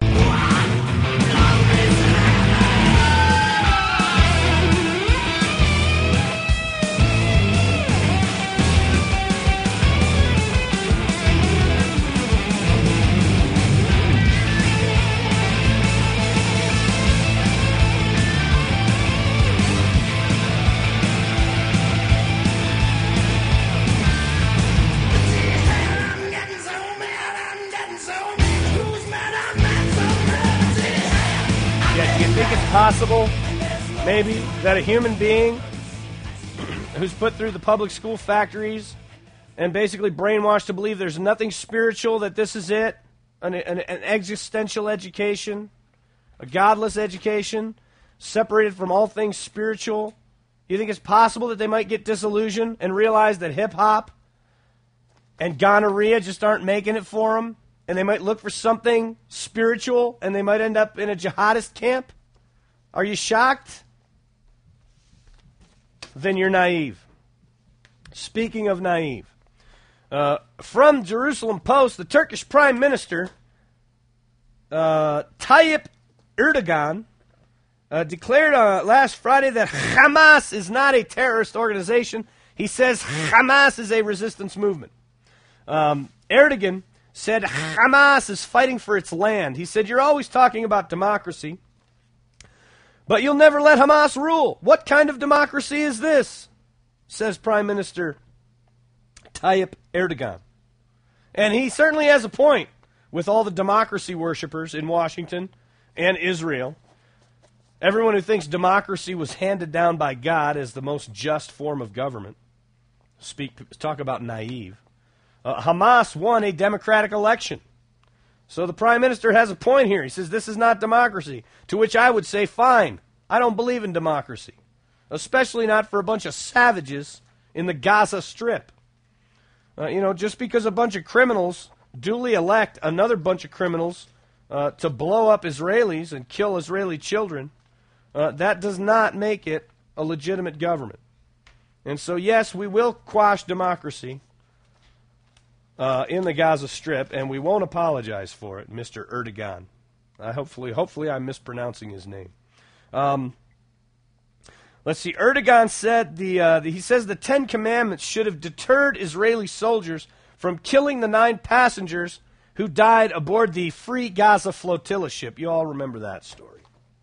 Possible, maybe, that a human being who's put through the public school factories and basically brainwashed to believe there's nothing spiritual, that this is it, an, an, an existential education, a godless education, separated from all things spiritual, you think it's possible that they might get disillusioned and realize that hip-hop and gonorrhea just aren't making it for them, and they might look for something spiritual, and they might end up in a jihadist camp? Are you shocked? Then you're naive. Speaking of naive, uh, from Jerusalem Post, the Turkish Prime Minister, uh, Tayyip Erdogan, uh, declared uh, last Friday that Hamas is not a terrorist organization. He says Hamas is a resistance movement. Um, Erdogan said Hamas is fighting for its land. He said, "You're always talking about democracy, but you'll never let Hamas rule. What kind of democracy is this?" says Prime Minister Tayyip Erdogan. And he certainly has a point with all the democracy worshippers in Washington and Israel. Everyone who thinks democracy was handed down by God as the most just form of government. Speak, talk about naive. Uh, Hamas won a democratic election. So the Prime Minister has a point here. He says this is not democracy, to which I would say, fine, I don't believe in democracy, especially not for a bunch of savages in the Gaza Strip. Uh, you know, just because a bunch of criminals duly elect another bunch of criminals uh, to blow up Israelis and kill Israeli children, uh, that does not make it a legitimate government. And so, yes, we will quash democracy Uh, in the Gaza Strip, and we won't apologize for it, Mister Erdogan. Uh, hopefully, hopefully I'm mispronouncing his name. Um, let's see. Erdogan said the, uh, the he says the Ten Commandments should have deterred Israeli soldiers from killing the nine passengers who died aboard the Free Gaza flotilla ship. You all remember that story.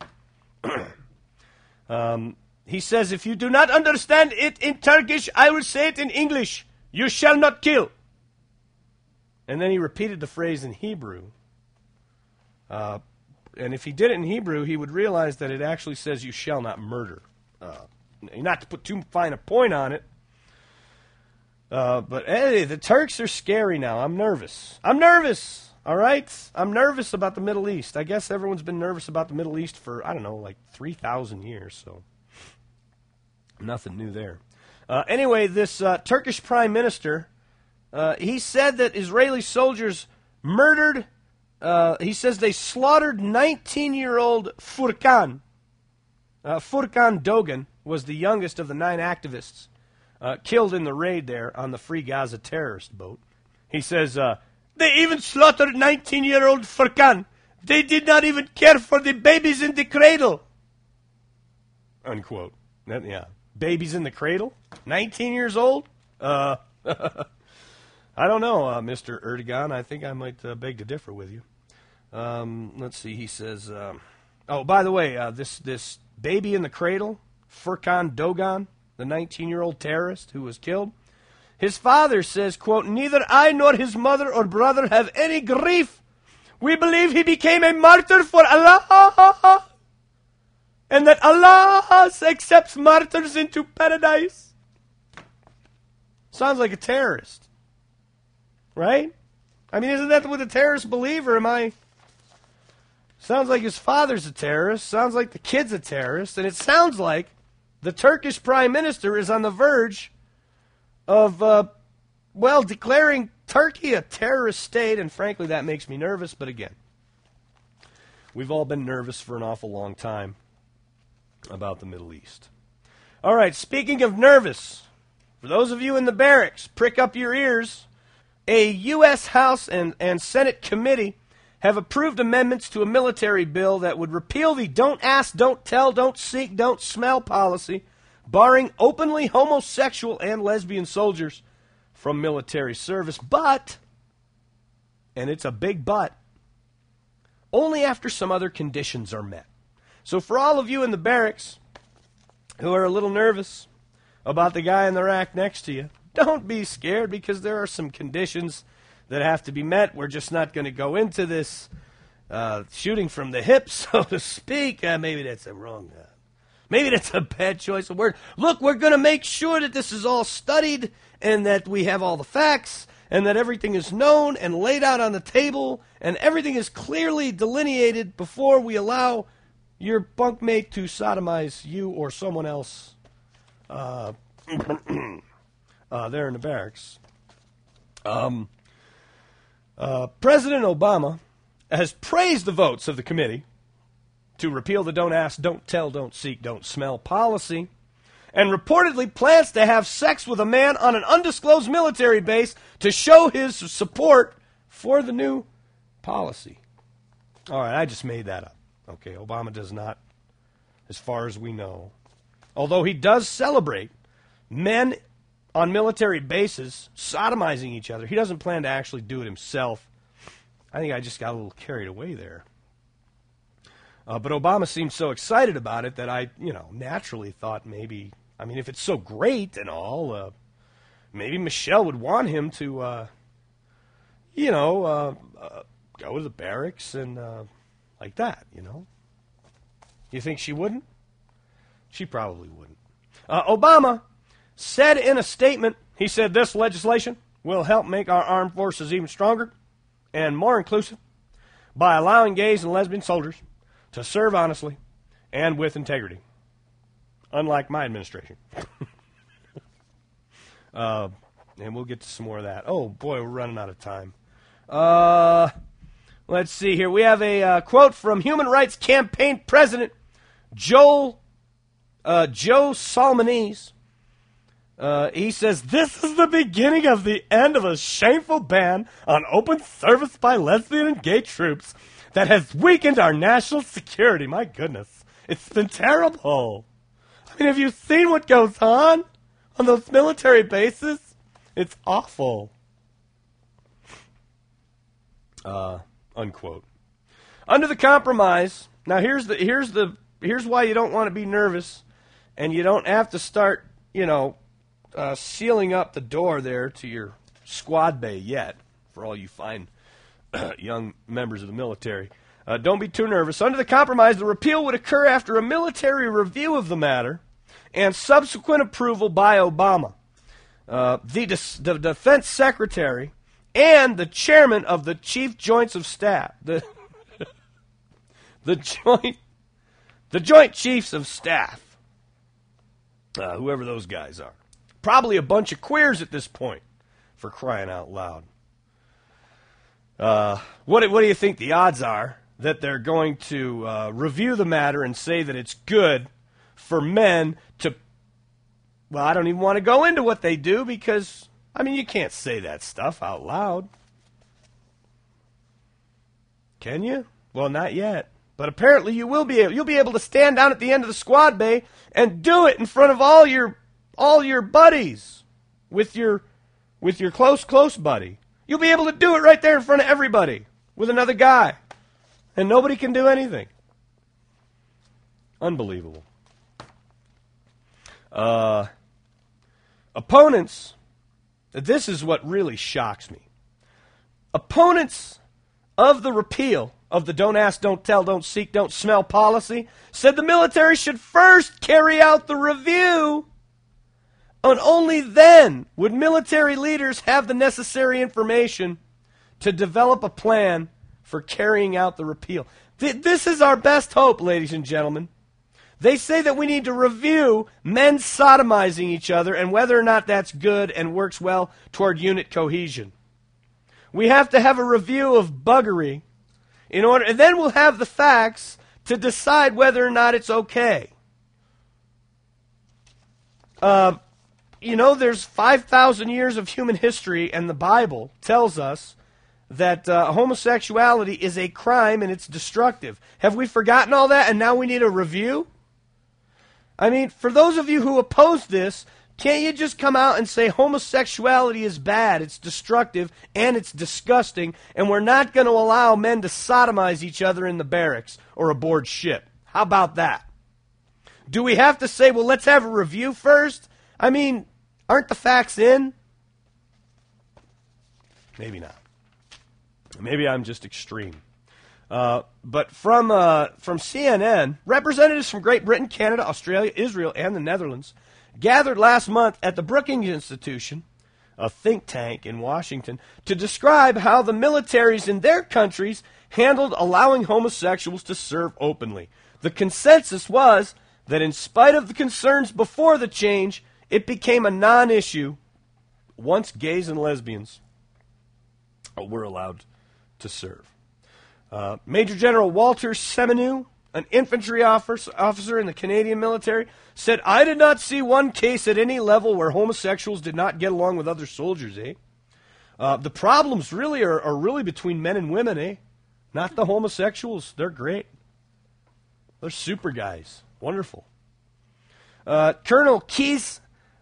um, he says, "If you do not understand it in Turkish, I will say it in English. You shall not kill." And then he repeated the phrase in Hebrew. Uh, and if he did it in Hebrew, he would realize that it actually says, "You shall not murder." Uh, not to put too fine a point on it. Uh, but hey, the Turks are scary now. I'm nervous. I'm nervous, all right? I'm nervous about the Middle East. I guess everyone's been nervous about the Middle East for, I don't know, like three thousand years, so nothing new there. Uh, anyway, this uh, Turkish Prime Minister, Uh, he said that Israeli soldiers murdered, uh, he says they slaughtered nineteen-year-old Furkan. Uh, Furkan Dogan was the youngest of the nine activists uh, killed in the raid there on the Free Gaza terrorist boat. He says, uh, they even slaughtered nineteen-year-old Furkan. They did not even care for the babies in the cradle. Unquote. That, yeah. Babies in the cradle? nineteen years old? Uh, I don't know, uh, Mister Erdogan. I think I might uh, beg to differ with you. Um, let's see. He says, um, oh, by the way, uh, this, this baby in the cradle, Furkan Dogan, the nineteen-year-old terrorist who was killed, his father says, quote, neither I nor his mother or brother have any grief. We believe he became a martyr for Allah, and that Allah accepts martyrs into paradise. Sounds like a terrorist, right? I mean, isn't that what the terrorists believe, or am I... Sounds like his father's a terrorist, sounds like the kid's a terrorist, and it sounds like the Turkish prime minister is on the verge of, uh, well, declaring Turkey a terrorist state, and frankly, that makes me nervous, but again, we've all been nervous for an awful long time about the Middle East. All right, speaking of nervous, for those of you in the barracks, prick up your ears. A U S House and, and Senate committee have approved amendments to a military bill that would repeal the don't ask, don't tell, don't seek, don't smell policy, barring openly homosexual and lesbian soldiers from military service. But, and it's a big but, only after some other conditions are met. So for all of you in the barracks who are a little nervous about the guy in the rack next to you, don't be scared, because there are some conditions that have to be met. We're just not going to go into this uh, shooting from the hip, so to speak. Uh, maybe that's a wrong, uh, maybe that's a bad choice of word. Look, we're going to make sure that this is all studied and that we have all the facts and that everything is known and laid out on the table and everything is clearly delineated before we allow your bunkmate to sodomize you or someone else uh, uh, there in the barracks. Um... Uh, President Obama has praised the votes of the committee to repeal the don't ask, don't tell, don't seek, don't smell policy, and reportedly plans to have sex with a man on an undisclosed military base to show his support for the new policy. All right, I just made that up. Okay, Obama does not, as far as we know, although he does celebrate men on military bases sodomizing each other. He doesn't plan to actually do it himself. I think I just got a little carried away there. Uh, but Obama seemed so excited about it that I, you know, naturally thought maybe, I mean, if it's so great and all, uh, maybe Michelle would want him to, uh, you know, uh, uh, go to the barracks and uh, like that, you know. You think she wouldn't? She probably wouldn't. Uh, Obama said in a statement, he said, this legislation will help make our armed forces even stronger and more inclusive by allowing gays and lesbian soldiers to serve honestly and with integrity, unlike my administration. uh, and we'll get to some more of that. Oh, boy, we're running out of time. Uh, let's see here. We have a uh, quote from Human Rights Campaign President Joel, uh, Joe Salmonese. Uh, he says, this is the beginning of the end of a shameful ban on open service by lesbian and gay troops that has weakened our national security. My goodness, it's been terrible. I mean, have you seen what goes on on those military bases? It's awful. Uh, unquote. Under the compromise, now here's the here's the here's why you don't want to be nervous, and you don't have to start, you know, Uh, sealing up the door there to your squad bay yet, for all you fine young members of the military. Uh, don't be too nervous. Under the compromise, the repeal would occur after a military review of the matter and subsequent approval by Obama, uh, the, de- the defense secretary, and the chairman of the Chief Joints of Staff. The, the joint the Joint Chiefs of Staff, uh, whoever those guys are. Probably a bunch of queers at this point, for crying out loud. Uh, what, what do you think the odds are that they're going to uh, review the matter and say that it's good for men to well, I don't even want to go into what they do because, I mean, you can't say that stuff out loud. Can you? Well, not yet. But apparently you will be able, you'll be able to stand down at the end of the squad bay and do it in front of all your all your buddies with your with your close close buddy. You'll be able to do it right there in front of everybody with another guy. And nobody can do anything. Unbelievable. Uh, opponents, this is what really shocks me. Opponents of the repeal of the don't ask, don't tell, don't seek, don't smell policy said the military should first carry out the review, and only then would military leaders have the necessary information to develop a plan for carrying out the repeal. Th- this is our best hope, ladies and gentlemen. They say that we need to review men sodomizing each other and whether or not that's good and works well toward unit cohesion. We have to have a review of buggery in order, and then we'll have the facts to decide whether or not it's okay. Uh, you know, there's five thousand years of human history, and the Bible tells us that uh, homosexuality is a crime and it's destructive. Have we forgotten all that, and now we need a review? I mean, for those of you who oppose this, can't you just come out and say homosexuality is bad, it's destructive, and it's disgusting, and we're not going to allow men to sodomize each other in the barracks or aboard ship? How about that? Do we have to say, well, let's have a review first? I mean, aren't the facts in? Maybe not. Maybe I'm just extreme. Uh, but from uh, from C N N, representatives from Great Britain, Canada, Australia, Israel, and the Netherlands gathered last month at the Brookings Institution, a think tank in Washington, to describe how the militaries in their countries handled allowing homosexuals to serve openly. The consensus was that in spite of the concerns before the change, it became a non-issue once gays and lesbians were allowed to serve. Uh, Major General Walter Semeneau, an infantry officer, officer in the Canadian military, said, I did not see one case at any level where homosexuals did not get along with other soldiers, eh? Uh, the problems really are, are really between men and women, eh? Not the homosexuals. They're great. They're super guys. Wonderful. Uh, Colonel Kees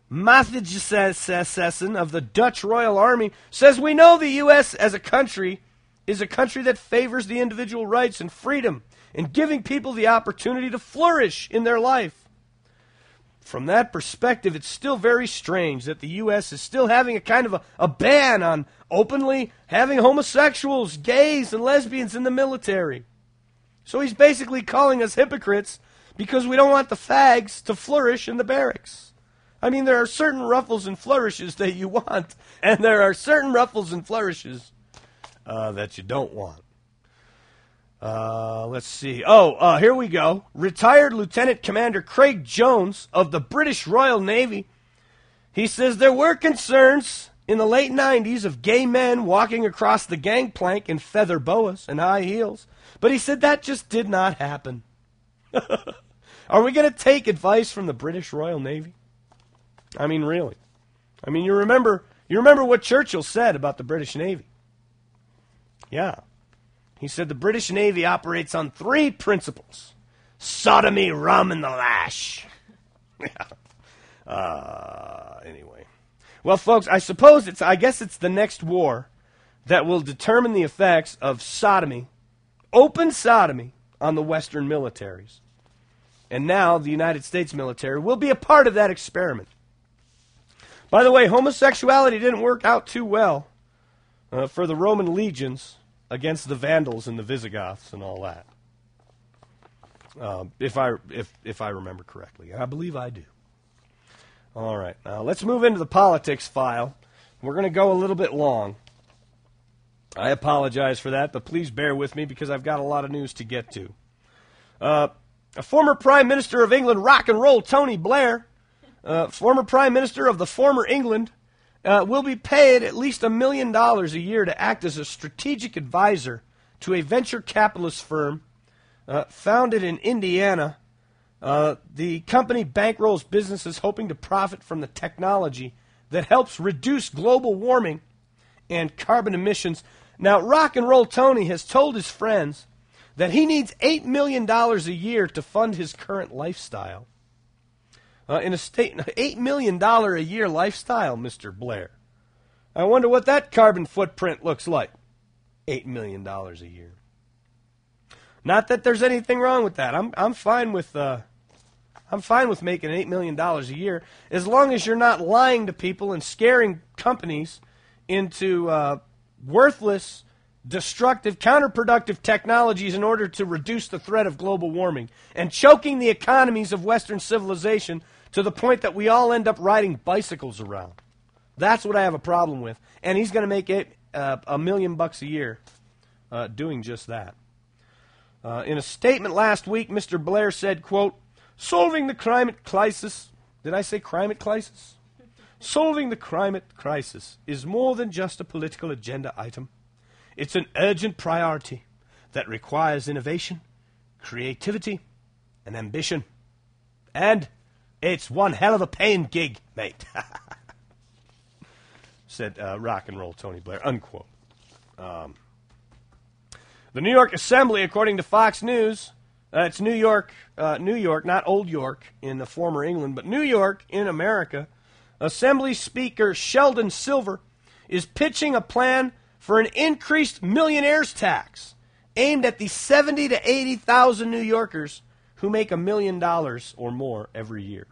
Matthijssen of the Dutch Royal Army says, we know the U S as a country is a country that favors the individual rights and freedom and giving people the opportunity to flourish in their life. From that perspective, it's still very strange that the U S is still having a kind of a, a ban on openly having homosexuals, gays, and lesbians in the military. So he's basically calling us hypocrites because we don't want the fags to flourish in the barracks. I mean, there are certain ruffles and flourishes that you want, and there are certain ruffles and flourishes uh, that you don't want. Uh, let's see. Oh, uh, here we go. Retired Lieutenant Commander Craig Jones of the British Royal Navy. He says there were concerns in the late nineties of gay men walking across the gangplank in feather boas and high heels. But he said that just did not happen. Are we going to take advice from the British Royal Navy? I mean, really. I mean, you remember, you remember what Churchill said about the British Navy. Yeah. He said the British Navy operates on three principles. Sodomy, rum, and the lash. Yeah. Uh, anyway. Well, folks, I suppose it's, I guess it's the next war that will determine the effects of sodomy, open sodomy, on the Western militaries. And now the United States military will be a part of that experiment. By the way, homosexuality didn't work out too well uh, for the Roman legions against the Vandals and the Visigoths and all that. Uh, if I if if I remember correctly. I believe I do. All right, now let's move into the politics file. We're going to go a little bit long. I apologize for that, but please bear with me because I've got a lot of news to get to. Uh, a former Prime Minister of England, rock and roll, Tony Blair, uh, former Prime Minister of the former England, uh, will be paid at least a million dollars a year to act as a strategic advisor to a venture capitalist firm uh, founded in Indiana Uh, the company bankrolls businesses hoping to profit from the technology that helps reduce global warming and carbon emissions. Now, Rock and Roll Tony has told his friends that he needs eight million dollars a year to fund his current lifestyle. Uh, in a state, eight million dollars a year lifestyle, Mister Blair. I wonder what that carbon footprint looks like. eight million dollars a year. Not that there's anything wrong with that. I'm I'm fine with uh, I'm fine with making eight million dollars a year as long as you're not lying to people and scaring companies into uh, worthless, destructive, counterproductive technologies in order to reduce the threat of global warming and choking the economies of Western civilization to the point that we all end up riding bicycles around. That's what I have a problem with. And he's going to make it uh, a million bucks a year uh, doing just that. Uh, in a statement last week, Mister Blair said, quote, solving the climate crisis, did I say climate crisis? Solving the climate crisis is more than just a political agenda item. It's an urgent priority that requires innovation, creativity, and ambition. And it's one hell of a paying gig, mate. Said uh, Rock and Roll Tony Blair, unquote. Um, the New York Assembly, according to Fox News, uh, it's New York, uh, New York, not Old York in the former England, but New York in America. Assembly Speaker Sheldon Silver is pitching a plan for an increased millionaire's tax aimed at the seventy to eighty thousand New Yorkers who make a million dollars or more every year.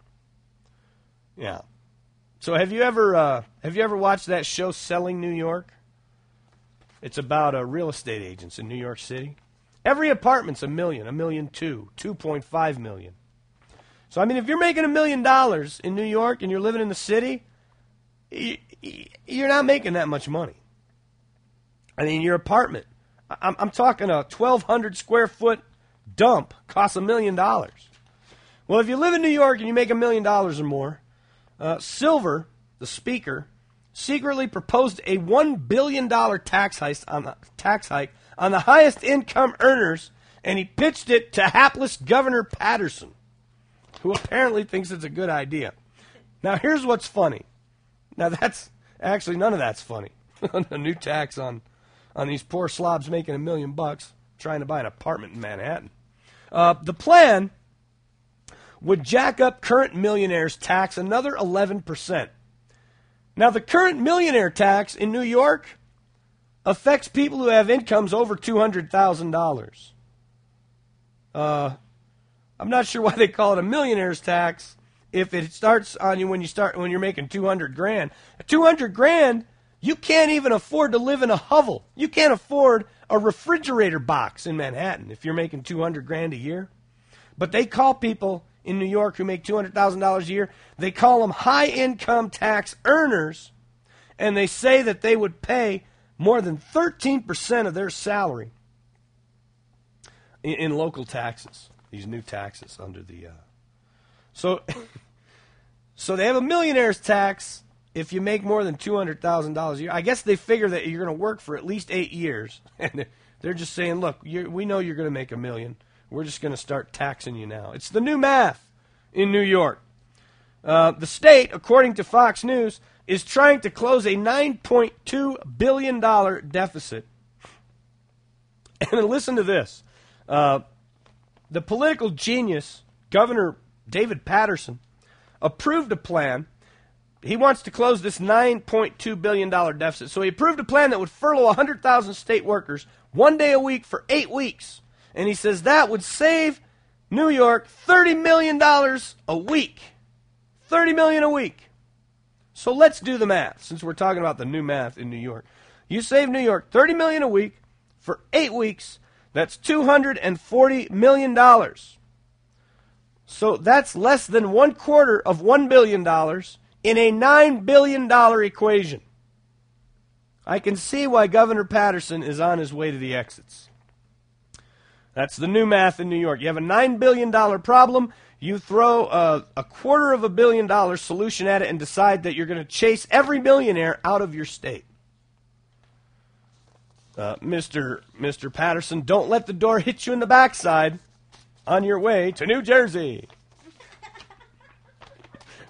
Yeah. So have you ever uh, have you ever watched that show Selling New York? It's about uh, real estate agents in New York City. Every apartment's a million, a million two, two point five million. So I mean, if you're making a million dollars in New York and you're living in the city, you're not making that much money. I mean, your apartment, I'm, I'm talking a twelve hundred square foot dump costs a million dollars. Well, if you live in New York and you make a million dollars or more, uh, Silver, the speaker, secretly proposed a one billion dollars tax hike on the, tax hike on the highest income earners, and he pitched it to hapless Governor Patterson, who apparently thinks it's a good idea. Now, here's what's funny. Now, that's actually none of that's funny. A new tax on on these poor slobs making a million bucks trying to buy an apartment in Manhattan. Uh, the plan would jack up current millionaires' tax another eleven percent. Now, the current millionaire tax in New York affects people who have incomes over two hundred thousand dollars. Uh, I'm not sure why they call it a millionaire's tax if it starts on you when you start when you're making two hundred grand. two hundred grand, you can't even afford to live in a hovel. You can't afford a refrigerator box in Manhattan if you're making two hundred grand a year. But they call people in New York who make two hundred thousand dollars a year, they call them high-income tax earners, and they say that they would pay more than thirteen percent of their salary in, in local taxes, these new taxes under the... Uh, so, so they have a millionaire's tax if you make more than two hundred thousand dollars a year. I guess they figure that you're going to work for at least eight years, and they're just saying, look, you're, we know you're going to make a million. We're just going to start taxing you now. It's the new math in New York. Uh, the state, according to Fox News, is trying to close a nine point two billion dollars deficit. And listen to this. Uh, the political genius, Governor David Patterson, approved a plan. He wants to close this nine point two billion dollars deficit. So he approved a plan that would furlough one hundred thousand state workers one day a week for eight weeks. And he says that would save New York thirty million dollars a week. thirty million dollars a week. So let's do the math, since we're talking about the new math in New York. You save New York thirty million dollars a week for eight weeks. That's two hundred forty million dollars. So that's less than one quarter of one billion dollars in a nine billion dollars equation. I can see why Governor Patterson is on his way to the exits. That's the new math in New York. You have a nine billion dollars problem. You throw a, a quarter of a billion dollar solution at it and decide that you're going to chase every millionaire out of your state. Uh, Mister Mister Patterson, don't let the door hit you in the backside on your way to New Jersey.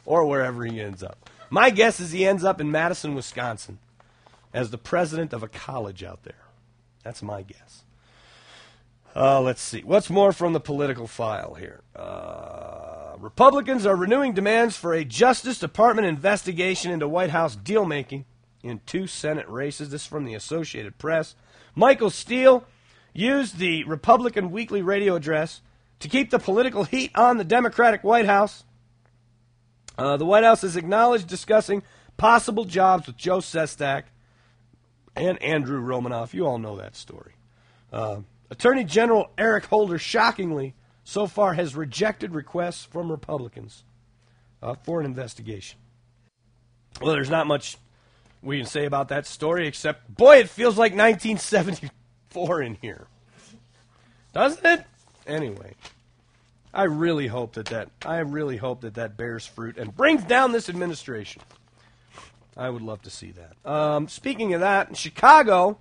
or wherever he ends up. My guess is he ends up in Madison, Wisconsin, as the president of a college out there. That's my guess. Uh, let's see. What's more from the political file here? Uh, Republicans are renewing demands for a Justice Department investigation into White House deal-making in two Senate races. This is from the Associated Press. Michael Steele used the Republican weekly radio address to keep the political heat on the Democratic White House. Uh, the White House has acknowledged discussing possible jobs with Joe Sestak and Andrew Romanoff. You all know that story. Uh, Attorney General Eric Holder, shockingly, so far has rejected requests from Republicans uh, for an investigation. Well, there's not much we can say about that story except, boy, it feels like nineteen seventy-four in here. Doesn't it? Anyway, I really hope that that, I really hope that that bears fruit and brings down this administration. I would love to see that. Um, speaking of that, in Chicago,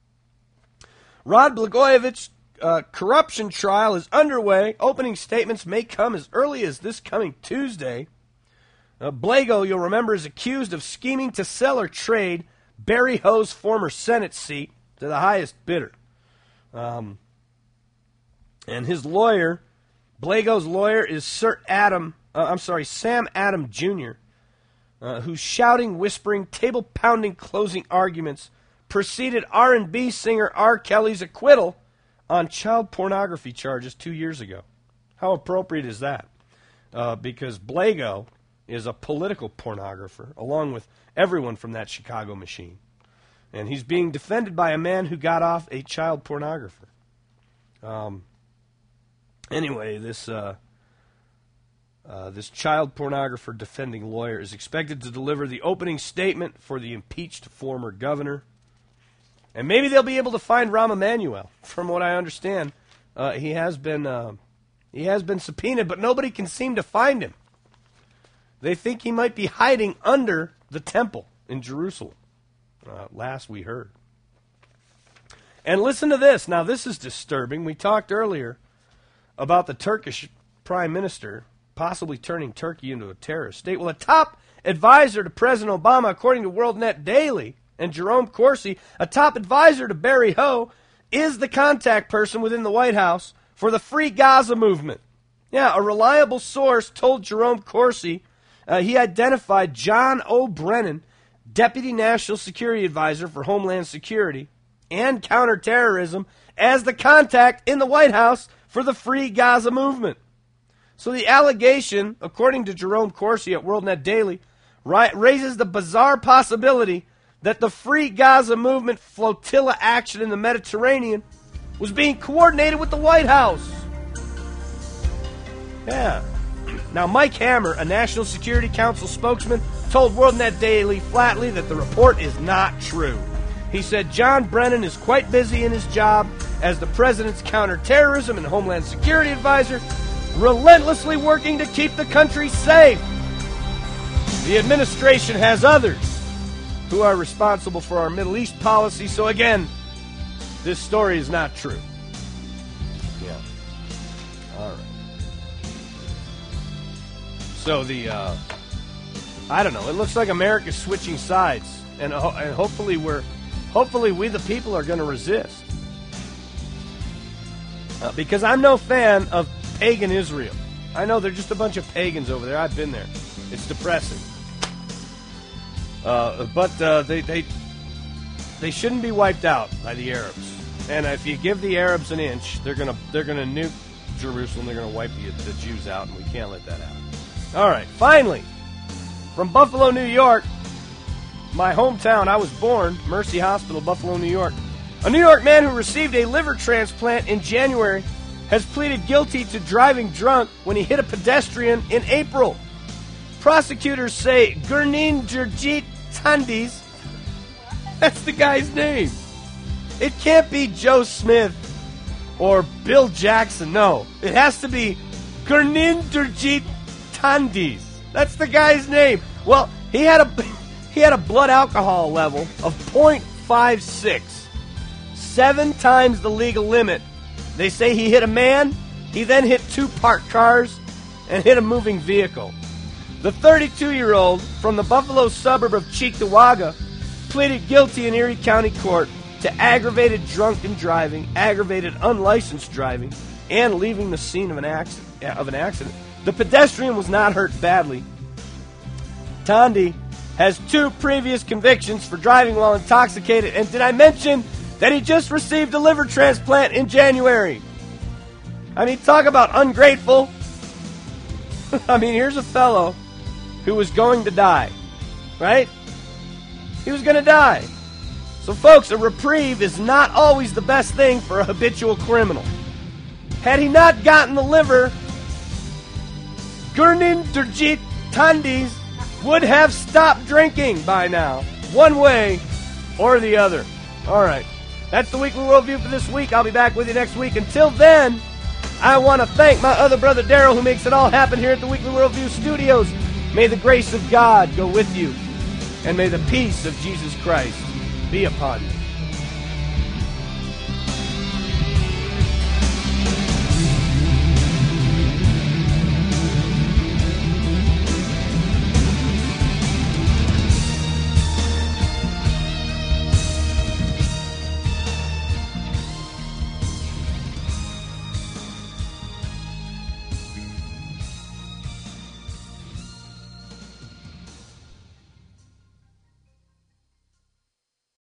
Rod Blagojevich's uh, corruption trial is underway. Opening statements may come as early as this coming Tuesday. Uh, Blago, you'll remember, is accused of scheming to sell or trade Barry Ho's former Senate seat to the highest bidder. Um, and his lawyer, Blago's lawyer, is Sir Adam, uh, I'm sorry, Sam Adam Junior, uh, whose shouting, whispering, table-pounding closing arguments preceded R and B singer R. Kelly's acquittal on child pornography charges two years ago. How appropriate is that? Uh, because Blago is a political pornographer, along with everyone from that Chicago machine. And he's being defended by a man who got off a child pornographer. Um, anyway, this uh, uh, this child pornographer defending lawyer is expected to deliver the opening statement for the impeached former governor. And maybe they'll be able to find Rahm Emanuel. From what I understand, uh, he has been uh, he has been subpoenaed, but nobody can seem to find him. They think he might be hiding under the temple in Jerusalem. Uh, last we heard. And listen to this. Now, this is disturbing. We talked earlier about the Turkish prime minister possibly turning Turkey into a terrorist state. Well, a top advisor to President Obama, according to WorldNet Daily, and Jerome Corsi, a top advisor to Barry Ho, is the contact person within the White House for the Free Gaza movement. Yeah, a reliable source told Jerome Corsi uh, he identified John O'Brennan, Deputy National Security Advisor for Homeland Security and Counterterrorism, as the contact in the White House for the Free Gaza movement. So the allegation, according to Jerome Corsi at WorldNet Daily, ri- raises the bizarre possibility that the Free Gaza movement flotilla action in the Mediterranean was being coordinated with the White House. Yeah. Now, Mike Hammer, a National Security Council spokesman, told WorldNet Daily flatly that the report is not true. He said John Brennan is quite busy in his job as the president's counterterrorism and Homeland Security advisor, relentlessly working to keep the country safe. The administration has others who are responsible for our Middle East policy. So again, this story is not true. Yeah. All right. So the, uh, I don't know. It looks like America's switching sides, and ho- and hopefully we're, hopefully we the people are going to resist. Uh, because I'm no fan of pagan Israel. I know they're just a bunch of pagans over there. I've been there. It's depressing. Uh, but uh, they they they shouldn't be wiped out by the Arabs. And if you give the Arabs an inch, they're gonna they're gonna nuke Jerusalem. They're gonna wipe the, the Jews out, and we can't let that happen. All right, finally, from Buffalo, New York, my hometown. I was born, Mercy Hospital, Buffalo, New York. A New York man who received a liver transplant in January has pleaded guilty to driving drunk when he hit a pedestrian in April. Prosecutors say Gurneet Gurjeet Tandis, that's the guy's name. It can't be Joe Smith or Bill Jackson. No, it has to be Gurneet Gurjeet Tandis. That's the guy's name. Well, he had a he had a blood alcohol level of point five six, seven times the legal limit. They say he hit a man, he then hit two parked cars, and hit a moving vehicle. The thirty-two-year-old from the Buffalo suburb of Cheektowaga pleaded guilty in Erie County Court to aggravated drunken driving, aggravated unlicensed driving, and leaving the scene of an accident. Of an accident. The pedestrian was not hurt badly. Tandy has two previous convictions for driving while intoxicated, and did I mention that he just received a liver transplant in January? I mean, talk about ungrateful. I mean, here's a fellow who was going to die, right? He was going to die. So, folks, a reprieve is not always the best thing for a habitual criminal. Had he not gotten the liver, Gurninderjit Tandis would have stopped drinking by now, one way or the other. All right, that's the Weekly Worldview for this week. I'll be back with you next week. Until then, I want to thank my other brother Daryl, who makes it all happen here at the Weekly Worldview Studios. May the grace of God go with you, and may the peace of Jesus Christ be upon you.